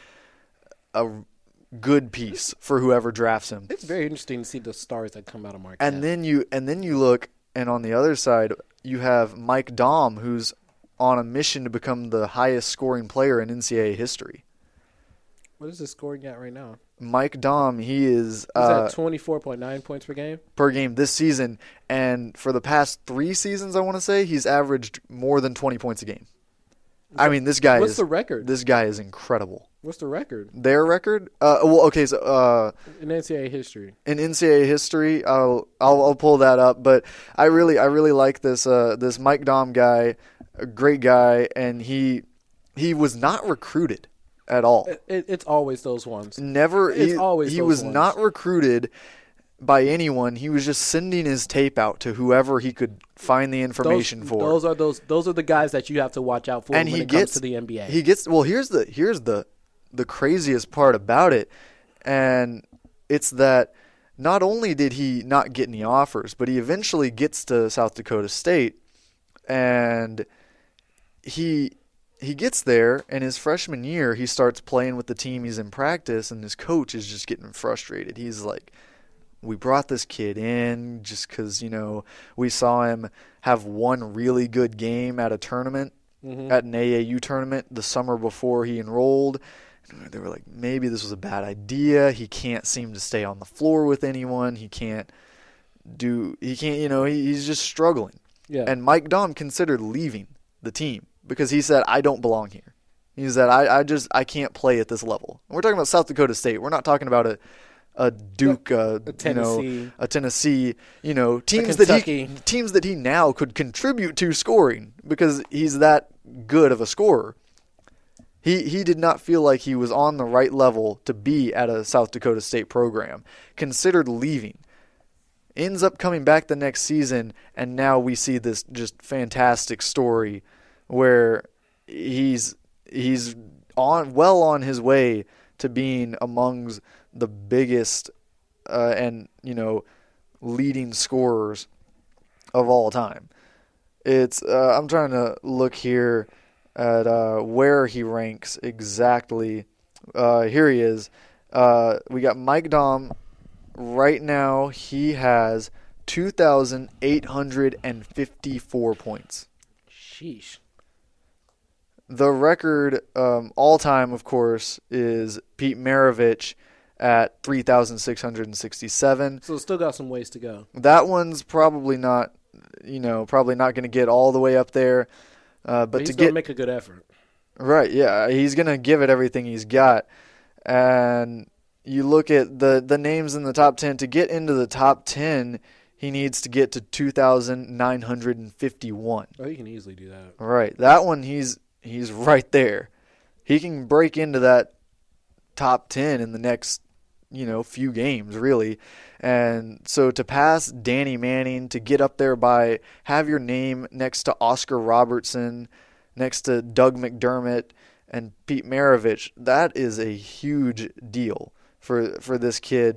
a good piece for whoever drafts him. It's very interesting to see the stars that come out of Marquette. And then you and then you look and on the other side, you have Mike Daum, who's on a mission to become the highest scoring player in N C double A history. What is his scoring at right now? Mike Daum, he is He's uh, at twenty-four point nine points per game. per game this season, and for the past three seasons, I want to say he's averaged more than twenty points a game. I mean, this guy What's is the record? This guy is incredible. What's the record Their record? Uh, well, okay, so uh, in N C double A history? in N C double A history, I'll, I'll I'll pull that up. But I really I really like this uh, this Mike Daum guy, a great guy, and he he was not recruited at all. It, it, it's always those ones. Never. It's he, always he those was ones. not recruited by anyone. He was just sending his tape out to whoever he could find the information those, for. Those are those. Those are the guys that you have to watch out for and when he it gets comes to the N B A. He gets well. Here's the here's the the craziest part about it, and it's that not only did he not get any offers, but he eventually gets to South Dakota State, and he he gets there, and his freshman year he starts playing with the team he's in practice, and his coach is just getting frustrated. He's like, we brought this kid in just because, you know, we saw him have one really good game at a tournament, mm-hmm. at an A A U tournament the summer before he enrolled. They were like, maybe this was a bad idea. He can't seem to stay on the floor with anyone. He can't do, he can't, you know, he, he's just struggling. Yeah. And Mike Daum considered leaving the team because he said, I don't belong here. He said, I, I just, I can't play at this level. And we're talking about South Dakota State. We're not talking about a, a Duke, uh, a Tennessee, you know, a Tennessee, you know, teams that he teams that he now could contribute to scoring because he's that good of a scorer. He he did not feel like he was on the right level to be at a South Dakota State program. Considered leaving. Ends up coming back the next season, and now we see this just fantastic story where he's he's on well on his way to being amongst the biggest uh, and, you know, leading scorers of all time. It's uh, I'm trying to look here at uh, where he ranks exactly. Uh, here he is. Uh, we got Mike Daum. Right now, he has two thousand eight hundred fifty-four points. Sheesh. The record um, all-time, of course, is Pete Maravich at three thousand six hundred sixty-seven. So it's still got some ways to go. That one's probably not, you know, probably not going to get all the way up there. Uh, but, but he's to gonna get make a good effort. Right, yeah. He's going to give it everything he's got. And you look at the, the names in the top ten. To get into the top ten, he needs to get to two thousand nine hundred fifty-one. Oh, he can easily do that. Right. That one, he's he's right there. He can break into that top ten in the next, you know, few games, really. And so to pass Danny Manning, to get up there by, have your name next to Oscar Robertson, next to Doug McDermott and Pete Maravich, that is a huge deal for for this kid.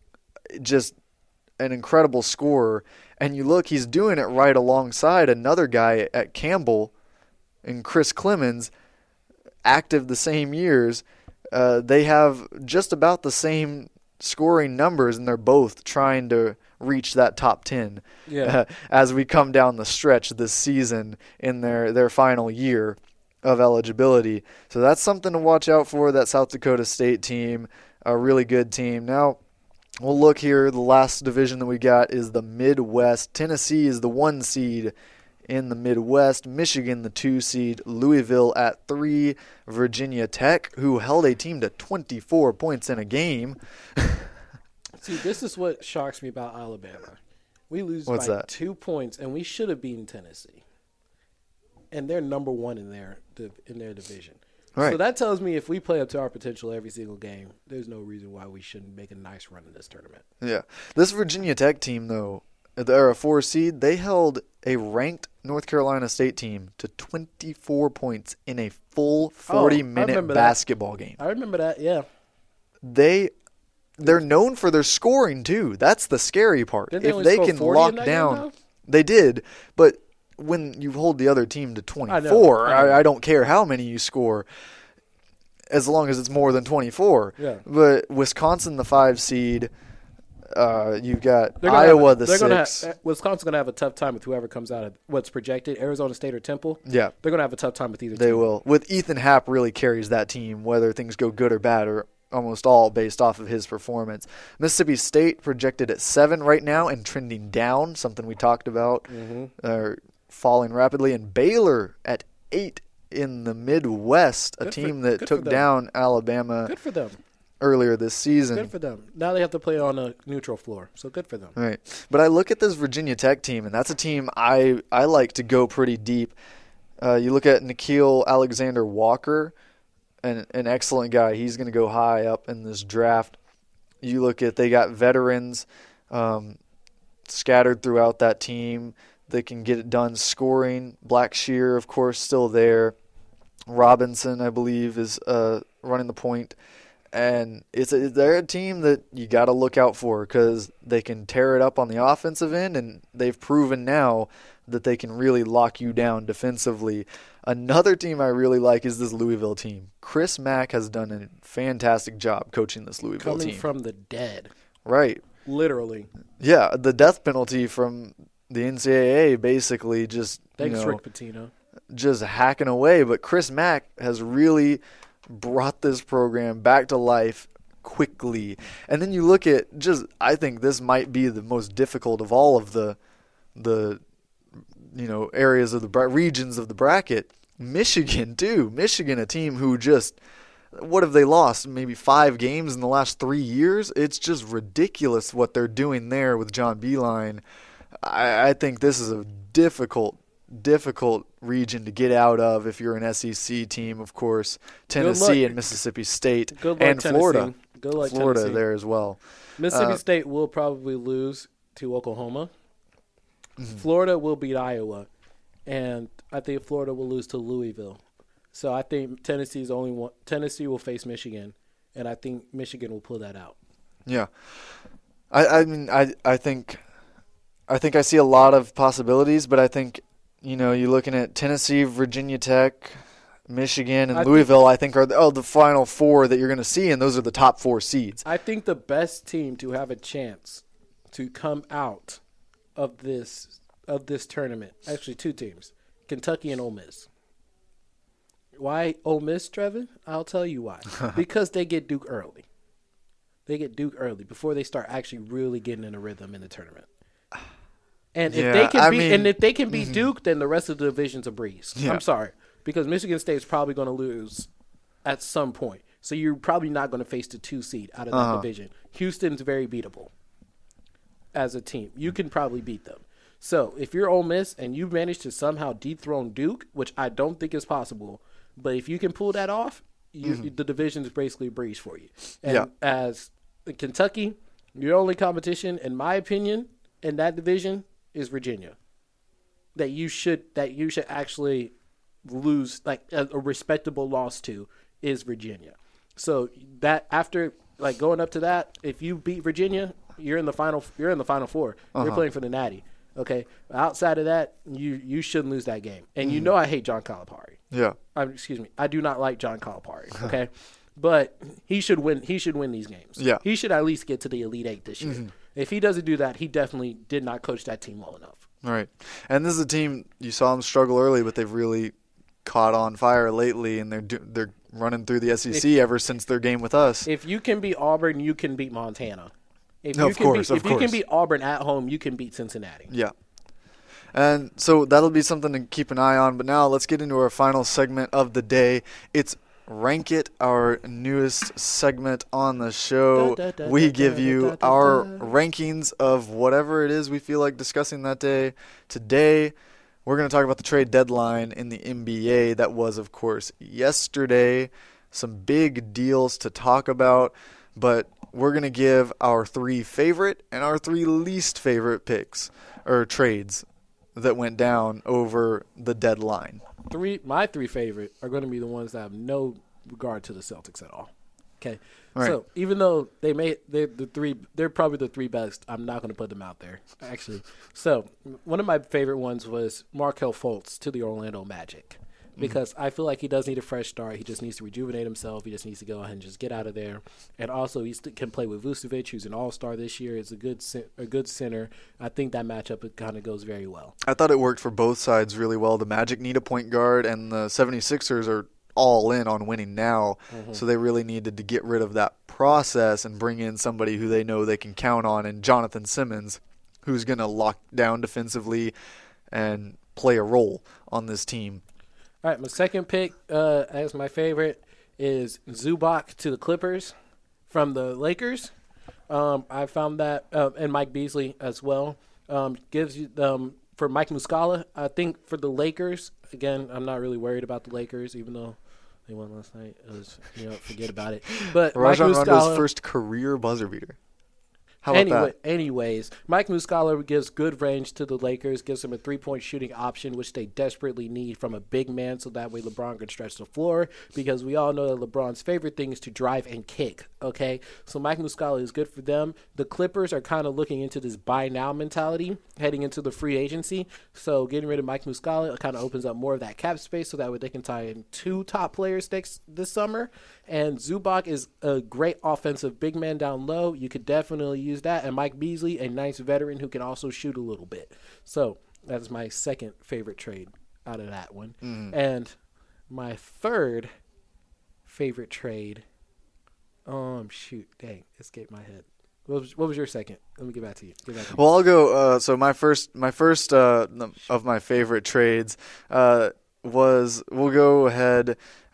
Just an incredible scorer. And you look, he's doing it right alongside another guy at Campbell and Chris Clemens, active the same years. Uh, they have just about the same scoring numbers, and they're both trying to reach that top ten yeah. uh, as we come down the stretch this season in their, their final year of eligibility. So that's something to watch out for, that South Dakota State team, a really good team. Now, we'll look here. The last division that we got is the Midwest. Tennessee is the one seed in the Midwest. Michigan, the two seed. Louisville at three. Virginia Tech, who held a team to twenty-four points in a game. See, this is what shocks me about Alabama. We lose What's by that? two points, and we should have beaten Tennessee. And they're number one in their in their division. Right. So that tells me if we play up to our potential every single game, there's no reason why we shouldn't make a nice run in this tournament. Yeah. This Virginia Tech team, though, they're a four seed. They held a ranked North Carolina State team to twenty-four points in a full forty-minute oh, basketball game. I remember that, yeah. They, they're known for their scoring, too. That's the scary part. Didn't they if only they score can forty lock in that down, game, though? They did, but when you hold the other team to twenty-four, I, know, I, know. I, I don't care how many you score, as long as it's more than twenty-four. Yeah. But Wisconsin, the five seed, Uh, you've got They're gonna Iowa, have a, the they're six. Gonna have, Wisconsin's going to have a tough time with whoever comes out of what's projected, Arizona State or Temple. Yeah. They're going to have a tough time with either They team. will. With Ethan Happ really carries that team, whether things go good or bad, or almost all based off of his performance. Mississippi State projected at seven right now and trending down, something we talked about, Mm-hmm. uh, falling rapidly. And Baylor at eight in the Midwest, a Good for- team that good for took them. down Alabama Good for them. earlier this season. Good for them. Now they have to play on a neutral floor, so good for them. Right. But I look at this Virginia Tech team, and that's a team I, I like to go pretty deep. Uh, you look at Nikhil Alexander Walker, an, an excellent guy. He's going to go high up in this draft. You look at they got veterans um, scattered throughout that team. They can get it done scoring. Blackshear, of course, still there. Robinson, I believe, is uh, running the point. And it's a, they're a team that you got to look out for because they can tear it up on the offensive end, and they've proven now that they can really lock you down defensively. Another team I really like is this Louisville team. Chris Mack has done a fantastic job coaching this Louisville Coming team. from the dead, Right. literally. Yeah, the death penalty from the N C double A basically just Thanks, you know, Rick Pitino. just hacking away. But Chris Mack has really brought this program back to life quickly. And then you look at just, I think this might be the most difficult of all of the, the you know, areas of the bra- regions of the bracket. Michigan, too. Michigan, a team who just, what have they lost? Maybe five games in the last three years? It's just ridiculous what they're doing there with John Beilein. I, I think this is a difficult difficult region to get out of if you're an S E C team, of course. Tennessee and Mississippi State Good luck, and Tennessee. Florida. Good luck, Florida Tennessee. there as well. Mississippi Uh, State will probably lose to Oklahoma. Mm-hmm. Florida will beat Iowa, and I think Florida will lose to Louisville. So I think Tennessee's only one. Tennessee will face Michigan, and I think Michigan will pull that out. Yeah. I, I mean I I think I think I see a lot of possibilities, but I think you know, you're looking at Tennessee, Virginia Tech, Michigan, and I Louisville, I think, are the, oh, the final four that you're going to see, and those are the top four seeds. I think the best team to have a chance to come out of this of this tournament, actually two teams, Kentucky and Ole Miss. Why Ole Miss, Trevin? I'll tell you why. Because they get Duke early. They get Duke early before they start actually really getting in a rhythm in the tournament. And if Yeah, they can I beat mean- and if they can beat Duke, then the rest of the division's a breeze. Yeah. I'm sorry, because Michigan State's probably going to lose at some point. So you're probably not going to face the two seed out of that Uh-huh. division. Houston's very beatable as a team. You can probably beat them. So if you're Ole Miss and you manage to somehow dethrone Duke, which I don't think is possible, but if you can pull that off, you, the division is basically a breeze for you. And Yeah. as Kentucky, your only competition, in my opinion, in that division is Virginia. That you should that you should actually lose, like a, a respectable loss to, is Virginia. So that after like going up to that, if you beat Virginia, you're in the final. You're in the final four. You're Uh-huh. playing for the Natty. Okay. Outside of that, you you shouldn't lose that game. And you know I hate John Calipari. Yeah. Um, excuse me. I do not like John Calipari. Okay. But he should win. He should win these games. Yeah. He should at least get to the Elite Eight this year. If he doesn't do that, he definitely did not coach that team well enough. Right. And this is a team, you saw them struggle early, but they've really caught on fire lately, and they're do, they're running through the S E C ever since their game with us. If you can beat Auburn, you can beat Montana. If No, you of can course, beat, of if you can course. beat Auburn at home, you can beat Cincinnati. Yeah. And so that'll be something to keep an eye on. But now let's get into our final segment of the day. It's Rank It, our newest segment on the show. Da, da, da, we da, give da, you da, da, our da. rankings of whatever it is we feel like discussing that day. Today, we're going to talk about the trade deadline in the N B A. That was, of course, yesterday. Some big deals to talk about. But we're going to give our three favorite and our three least favorite picks or trades that went down over the deadline. Three, my three favorite are going to be the ones that have no regard to the Celtics at all. Okay, Right. so even though they made they're the three, they're probably the three best. I'm not going to put them out there actually. So one of my favorite ones was Markelle Fultz to the Orlando Magic. because mm-hmm. I feel like he does need a fresh start. He just needs to rejuvenate himself. He just needs to go ahead and just get out of there. And also, he st- can play with Vucevic, who's an all-star this year. It's a good a good center. I think that matchup it kind of goes very well. I thought it worked for both sides really well. The Magic need a point guard, and the 76ers are all in on winning now, mm-hmm. so they really needed to get rid of that process and bring in somebody who they know they can count on, and Jonathan Simmons, who's going to lock down defensively and play a role on this team. All right, my second pick uh, as my favorite is Zubac to the Clippers from the Lakers. Um, I found that, uh, and Mike Beasley as well, um, gives you um, for Mike Muscala. I think for the Lakers, again, I'm not really worried about the Lakers, even though they won last night. It was, you know, forget about it. But Rajon Mike Muscala, Rondo's first career buzzer beater. How about anyway, that? Anyways, Mike Muscala gives good range to the Lakers, gives them a three-point shooting option, which they desperately need from a big man, so that way LeBron can stretch the floor, because we all know that LeBron's favorite thing is to drive and kick, okay? So Mike Muscala is good for them. The Clippers are kind of looking into this buy-now mentality heading into the free agency, so getting rid of Mike Muscala kind of opens up more of that cap space, so that way they can tie in two top players next this summer. And Zubac is a great offensive big man down low. You could definitely use that. And Mike Beasley, a nice veteran who can also shoot a little bit. So that's my second favorite trade out of that one. Mm. And my third favorite trade, um, shoot, dang, escaped my head. What was, what was your second? Let me get back to you. Get back to you. Well, I'll go. Uh, so my first, my first uh, of my favorite trades uh, was, we'll go ahead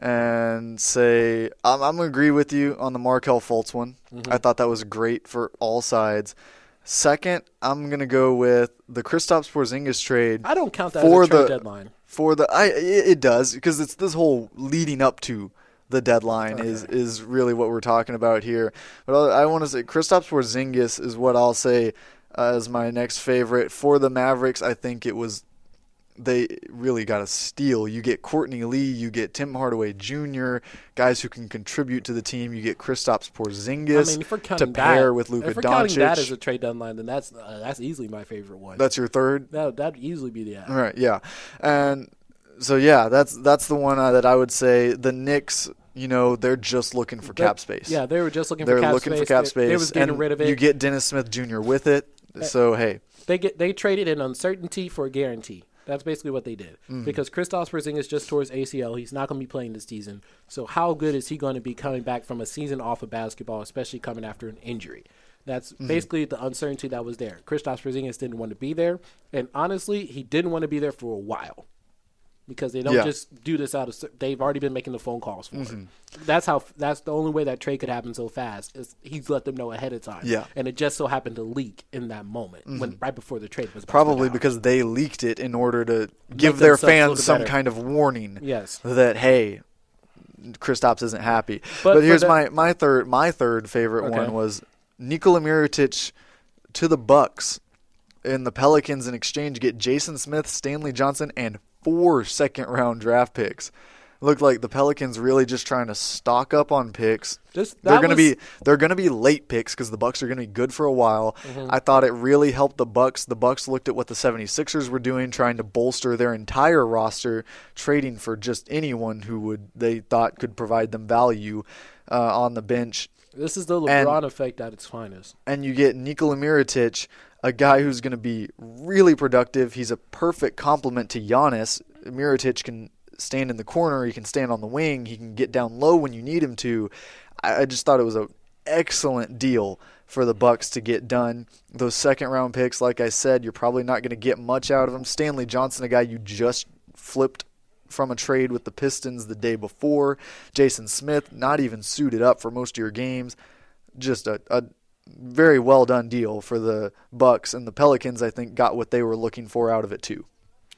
and say I'm, I'm going to agree with you on the Markelle Fultz one. Mm-hmm. I thought that was great for all sides. Second, I'm going to go with the Kristaps Porzingis trade. I don't count that for as a trade the, deadline. For the, I it, it does, because it's this whole leading up to the deadline okay. is is really what we're talking about here. But I want to say Kristaps Porzingis is what I'll say uh, as my next favorite for the Mavericks. I think it was. They really got a steal. You get Courtney Lee, you get Tim Hardaway Junior, guys who can contribute to the team. You get Kristaps Porzingis I mean, if we're to pair that, with Luka Doncic. If we're counting that as a trade deadline, then that's uh, that's easily my favorite one. That's your third? That that'd easily be the. All right, yeah, and so yeah, that's that's the one uh, that I would say. The Knicks, you know, they're just looking for they're, cap space. Yeah, they were just looking they're for cap looking space. for cap space. They, they was getting and rid of it. You get Dennis Smith Junior with it. So hey, they get they traded an uncertainty for a guarantee. That's basically what they did. Mm. Because Kristaps Porzingis just tore his A C L. He's not going to be playing this season. So how good is he going to be coming back from a season off of basketball, especially coming after an injury? That's mm-hmm. basically the uncertainty that was there. Kristaps Porzingis didn't want to be there. And honestly, he didn't want to be there for a while. Because they don't yeah. just do this out of – they've already been making the phone calls for mm-hmm. it. That's how. That's the only way that trade could happen so fast is he's let them know ahead of time. Yeah. And it just so happened to leak in that moment, mm-hmm. when right before the trade was about Probably to because they leaked it in order to give their fans some better. kind of warning yes. that, hey, Kristaps isn't happy. But, but here's the, my, my third my third favorite okay. one was Nikola Mirotic to the Bucks, and the Pelicans in exchange get Jason Smith, Stanley Johnson, and four second-round draft picks. Looked like the Pelicans really just trying to stock up on picks. Just, they're going to was... be they're going to be late picks because the Bucks are going to be good for a while. Mm-hmm. I thought it really helped the Bucks. The Bucks looked at what the 76ers were doing, trying to bolster their entire roster, trading for just anyone who would they thought could provide them value uh, on the bench. This is the LeBron and, effect at its finest. And you get Nikola Mirotic, a guy who's going to be really productive. He's a perfect complement to Giannis. Mirotic can stand in the corner. He can stand on the wing. He can get down low when you need him to. I, I just thought it was an excellent deal for the Bucks to get done. Those second-round picks, like I said, you're probably not going to get much out of them. Stanley Johnson, a guy you just flipped from a trade with the Pistons the day before. Jason Smith, not even suited up for most of your games. Just a, a very well done deal for the Bucks, and the Pelicans, I think, got what they were looking for out of it too.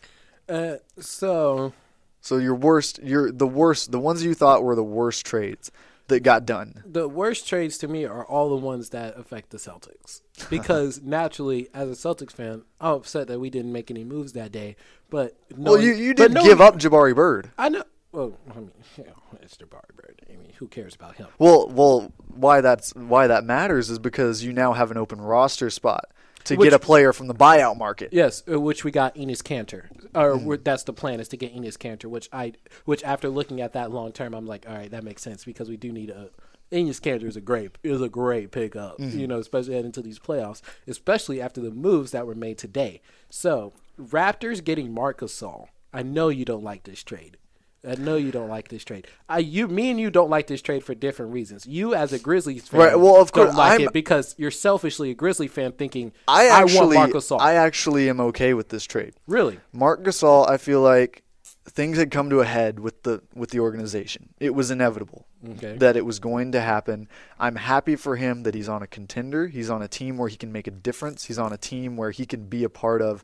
Uh, so, so your worst, your the worst, the ones you thought were the worst trades that got done. The worst trades to me are all the ones that affect the Celtics, because naturally, as a Celtics fan, I'm upset that we didn't make any moves that day. But knowing, well, you you did give up Jabari Bird. I know. Well, I mean, you know, it's Jabari Bird. I mean, who cares about him? Well, well, why that's why that matters is because you now have an open roster spot to which, get a player from the buyout market. Yes, which we got Enes Kanter. or mm. that's the plan, is to get Enes Kanter, which I, which after looking at that long term, I'm like, all right, that makes sense because we do need a. Enes Kanter is a great is a great pickup, mm-hmm. you know, especially heading into these playoffs, especially after the moves that were made today. So, Raptors getting Marc Gasol. I know you don't like this trade. I know you don't like this trade. I, you, me and you don't like this trade for different reasons. You, as a Grizzlies fan, right, well, of course, don't like I'm, it because you're selfishly a Grizzly fan thinking, I, actually, I want Marc Gasol. I actually am okay with this trade. Really? Marc Gasol, I feel like things had come to a head with the with the organization. It was inevitable okay. that it was going to happen. I'm happy for him that he's on a contender. He's on a team where he can make a difference. He's on a team where he can be a part of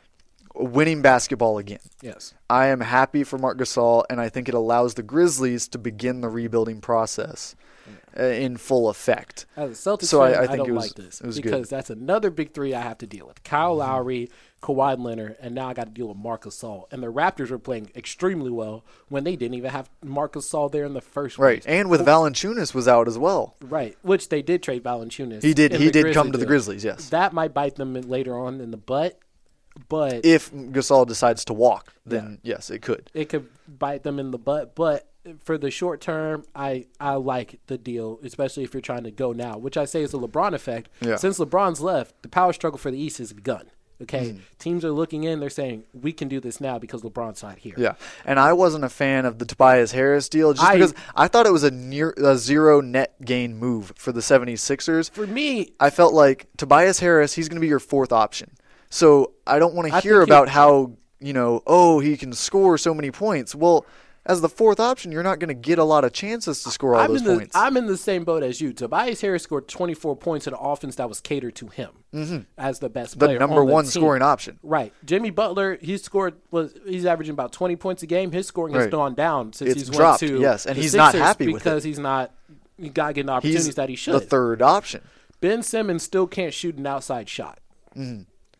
winning basketball again. Yes. I am happy for Marc Gasol, and I think it allows the Grizzlies to begin the rebuilding process uh, in full effect. As a Celtics so fan, I, I, I think don't it was, like this it was because good. that's another big three I have to deal with. Kyle Lowry, Kawhi Leonard, and now I got to deal with Marc Gasol. And the Raptors were playing extremely well when they didn't even have Marc Gasol there in the first right. place. Right, and with oh. Valanciunas was out as well. Right, which they did trade Valanciunas. He did. He did Grizzly come to deal. the Grizzlies. Yes, that might bite them later on in the butt. But if Gasol decides to walk, then yeah. yes, it could. It could bite them in the butt, but for the short term, I, I like the deal, especially if you're trying to go now, which I say is the LeBron effect. Yeah. Since LeBron's left, the power struggle for the East has begun. Okay, mm. teams are looking in. They're saying we can do this now because LeBron's not here. Yeah, and I wasn't a fan of the Tobias Harris deal just I, because I thought it was a near a zero net gain move for the 76ers. For me, I felt like Tobias Harris, he's going to be your fourth option. So I don't want to hear about how, you know, oh, he can score so many points. Well, as the fourth option, you're not going to get a lot of chances to score all I'm those in the, points. I'm in the same boat as you. Tobias Harris scored twenty-four points in an offense that was catered to him mm-hmm. as the best the player. number on the one team. scoring option. Right. Jimmy Butler, he scored was he's averaging about twenty points a game. His scoring has right. gone down since it's he's dropped, went to yes, and the he's Sixers not happy with it because he's not he got getting the opportunities he's that he should. The third option. Ben Simmons still can't shoot an outside shot. Mm-hmm.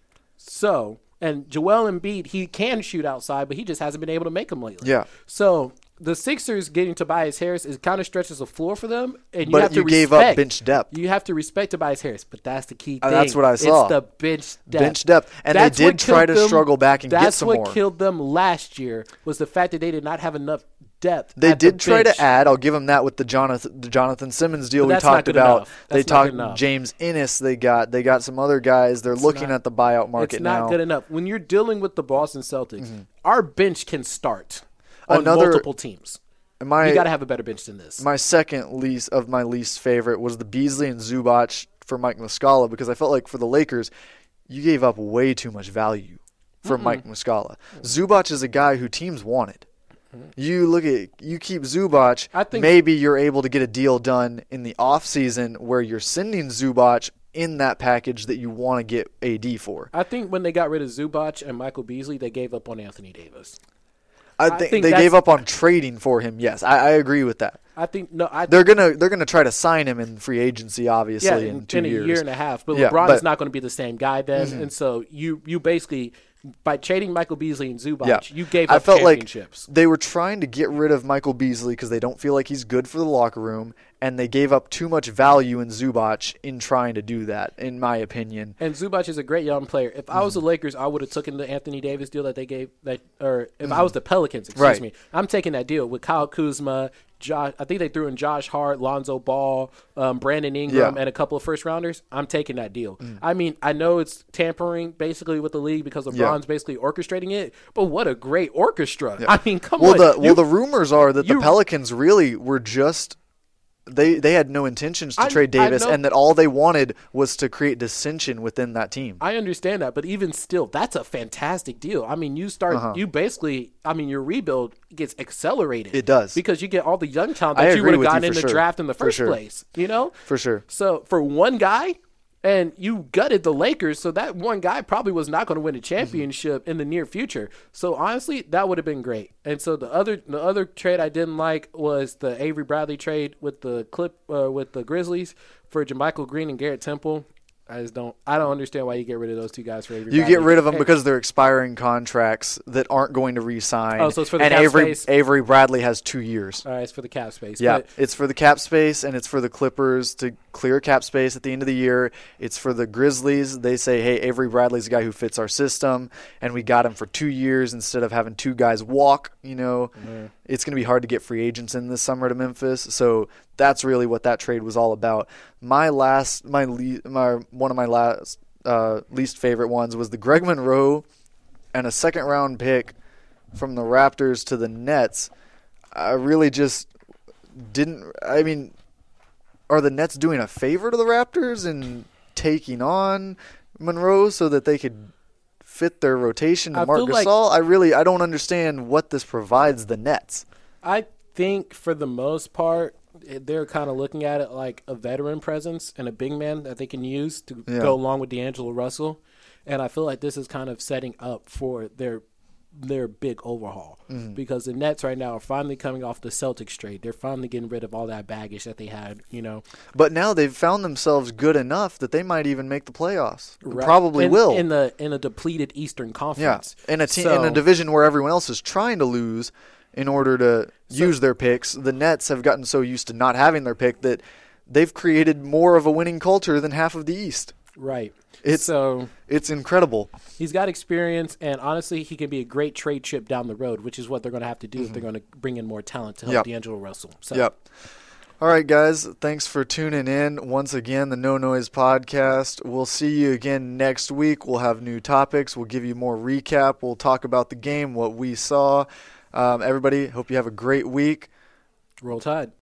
So, and Joel Embiid, he can shoot outside, but he just hasn't been able to make them lately. Yeah. So the Sixers getting Tobias Harris is kind of stretches the floor for them, and you but have to you respect, gave up bench depth. You have to respect Tobias Harris, but that's the key thing. Uh, that's what I saw. It's the bench depth. Bench depth, and that's they did try to them, struggle back and get some more. That's what killed them last year was the fact that they did not have enough depth. They at did the try bench. to add. I'll give them that with the Jonathan the Jonathan Simmons deal But we talked about. Enough. They not talked enough. James Ennis. They got they got some other guys. They're it's looking not, at the buyout market it's now. It's not good enough. When you're dealing with the Boston Celtics, mm-hmm. our bench can start on Another, multiple teams. My, you got to have a better bench than this. My second least of my least favorite was the Beasley and Zubac for Mike Muscala because I felt like for the Lakers, you gave up way too much value for mm-hmm. Mike Muscala. Mm-hmm. Zubac is a guy who teams wanted. Mm-hmm. You look at you keep Zubac, I think, maybe you're able to get a deal done in the offseason where you're sending Zubac in that package that you want to get A D for. I think when they got rid of Zubac and Michael Beasley, they gave up on Anthony Davis. I, th- I think they gave up on trading for him. Yes, I, I agree with that. I think no. I they're gonna they're gonna try to sign him in free agency, obviously, yeah, in, in two in a years. year and a half. But yeah, LeBron but, is not going to be the same guy then, mm-hmm. and so you you basically by trading Michael Beasley and Zubac, yeah. you gave up I felt championships. Like they were trying to get rid of Michael Beasley because they don't feel like he's good for the locker room, and they gave up too much value in Zubac in trying to do that, in my opinion. And Zubac is a great young player. If mm-hmm. I was the Lakers, I would have taken the Anthony Davis deal that they gave. That, or if mm-hmm. I was the Pelicans, excuse right. me, I'm taking that deal with Kyle Kuzma. Josh, I think they threw in Josh Hart, Lonzo Ball, um, Brandon Ingram, yeah. and a couple of first rounders. I'm taking that deal. Mm. I mean, I know it's tampering basically with the league because LeBron's yeah. basically orchestrating it, but what a great orchestra! Yeah. I mean, come well, on. The, you, well, the rumors are that you, the Pelicans really were just. They they had no intentions to I, trade Davis, know, and that all they wanted was to create dissension within that team. I understand that, but even still, that's a fantastic deal. I mean, you start, uh-huh. you basically, I mean, your rebuild gets accelerated. It does. Because you get all the young talent I that you would have gotten you in the sure. draft in the first sure. place, you know? For sure. So for one guy, and you gutted the Lakers, so that one guy probably was not going to win a championship mm-hmm. in the near future. So honestly, that would have been great. And so the other the other trade I didn't like was the Avery Bradley trade with the clip uh, with the Grizzlies for JaMychal Green and Garrett Temple. I just don't. I don't understand why you get rid of those two guys for Avery. You Bradley. get rid of them And- because they're expiring contracts that aren't going to re-sign. Oh, so it's for the and cap Avery space? Avery Bradley has two years. All right, it's for the cap space. Yeah, But it's for the cap space, and it's for the Clippers to clear cap space at the end of the year. It's for the Grizzlies. They say, hey, Avery Bradley's a guy who fits our system, and we got him for two years instead of having two guys walk. You know, Mhm. it's going to be hard to get free agents in this summer to Memphis. So that's really what that trade was all about. My last, my le- my one of my last uh, least favorite ones was the Greg Monroe and a second round pick from the Raptors to the Nets. I really just didn't. I mean, are the Nets doing a favor to the Raptors in taking on Monroe so that they could fit their rotation to I Marc feel like- Gasol? I really, I don't understand what this provides the Nets. I think for the most part, they're kind of looking at it like a veteran presence and a big man that they can use to Yeah. go along with D'Angelo Russell. And I feel like this is kind of setting up for their their big overhaul Mm-hmm. because the Nets right now are finally coming off the Celtics trade. They're finally getting rid of all that baggage that they had, you know. But now they've found themselves good enough that they might even make the playoffs. Right. Probably in, will. in the in a depleted Eastern yeah, Conference. in a te- So- in a division where everyone else is trying to lose in order to So- use their picks. The Nets have gotten so used to not having their pick that they've created more of a winning culture than half of the East. Right. It's so it's incredible. he's got experience, and honestly, he can be a great trade chip down the road, which is what they're going to have to do if they're going to bring in more talent to help Yep. D'Angelo Russell. So, Yep. All right, guys. Thanks for tuning in once again. The No Noise Podcast. We'll see you again next week. We'll have new topics. We'll give you more recap. We'll talk about the game, what we saw. Um, everybody, hope you have a great week. Roll Tide.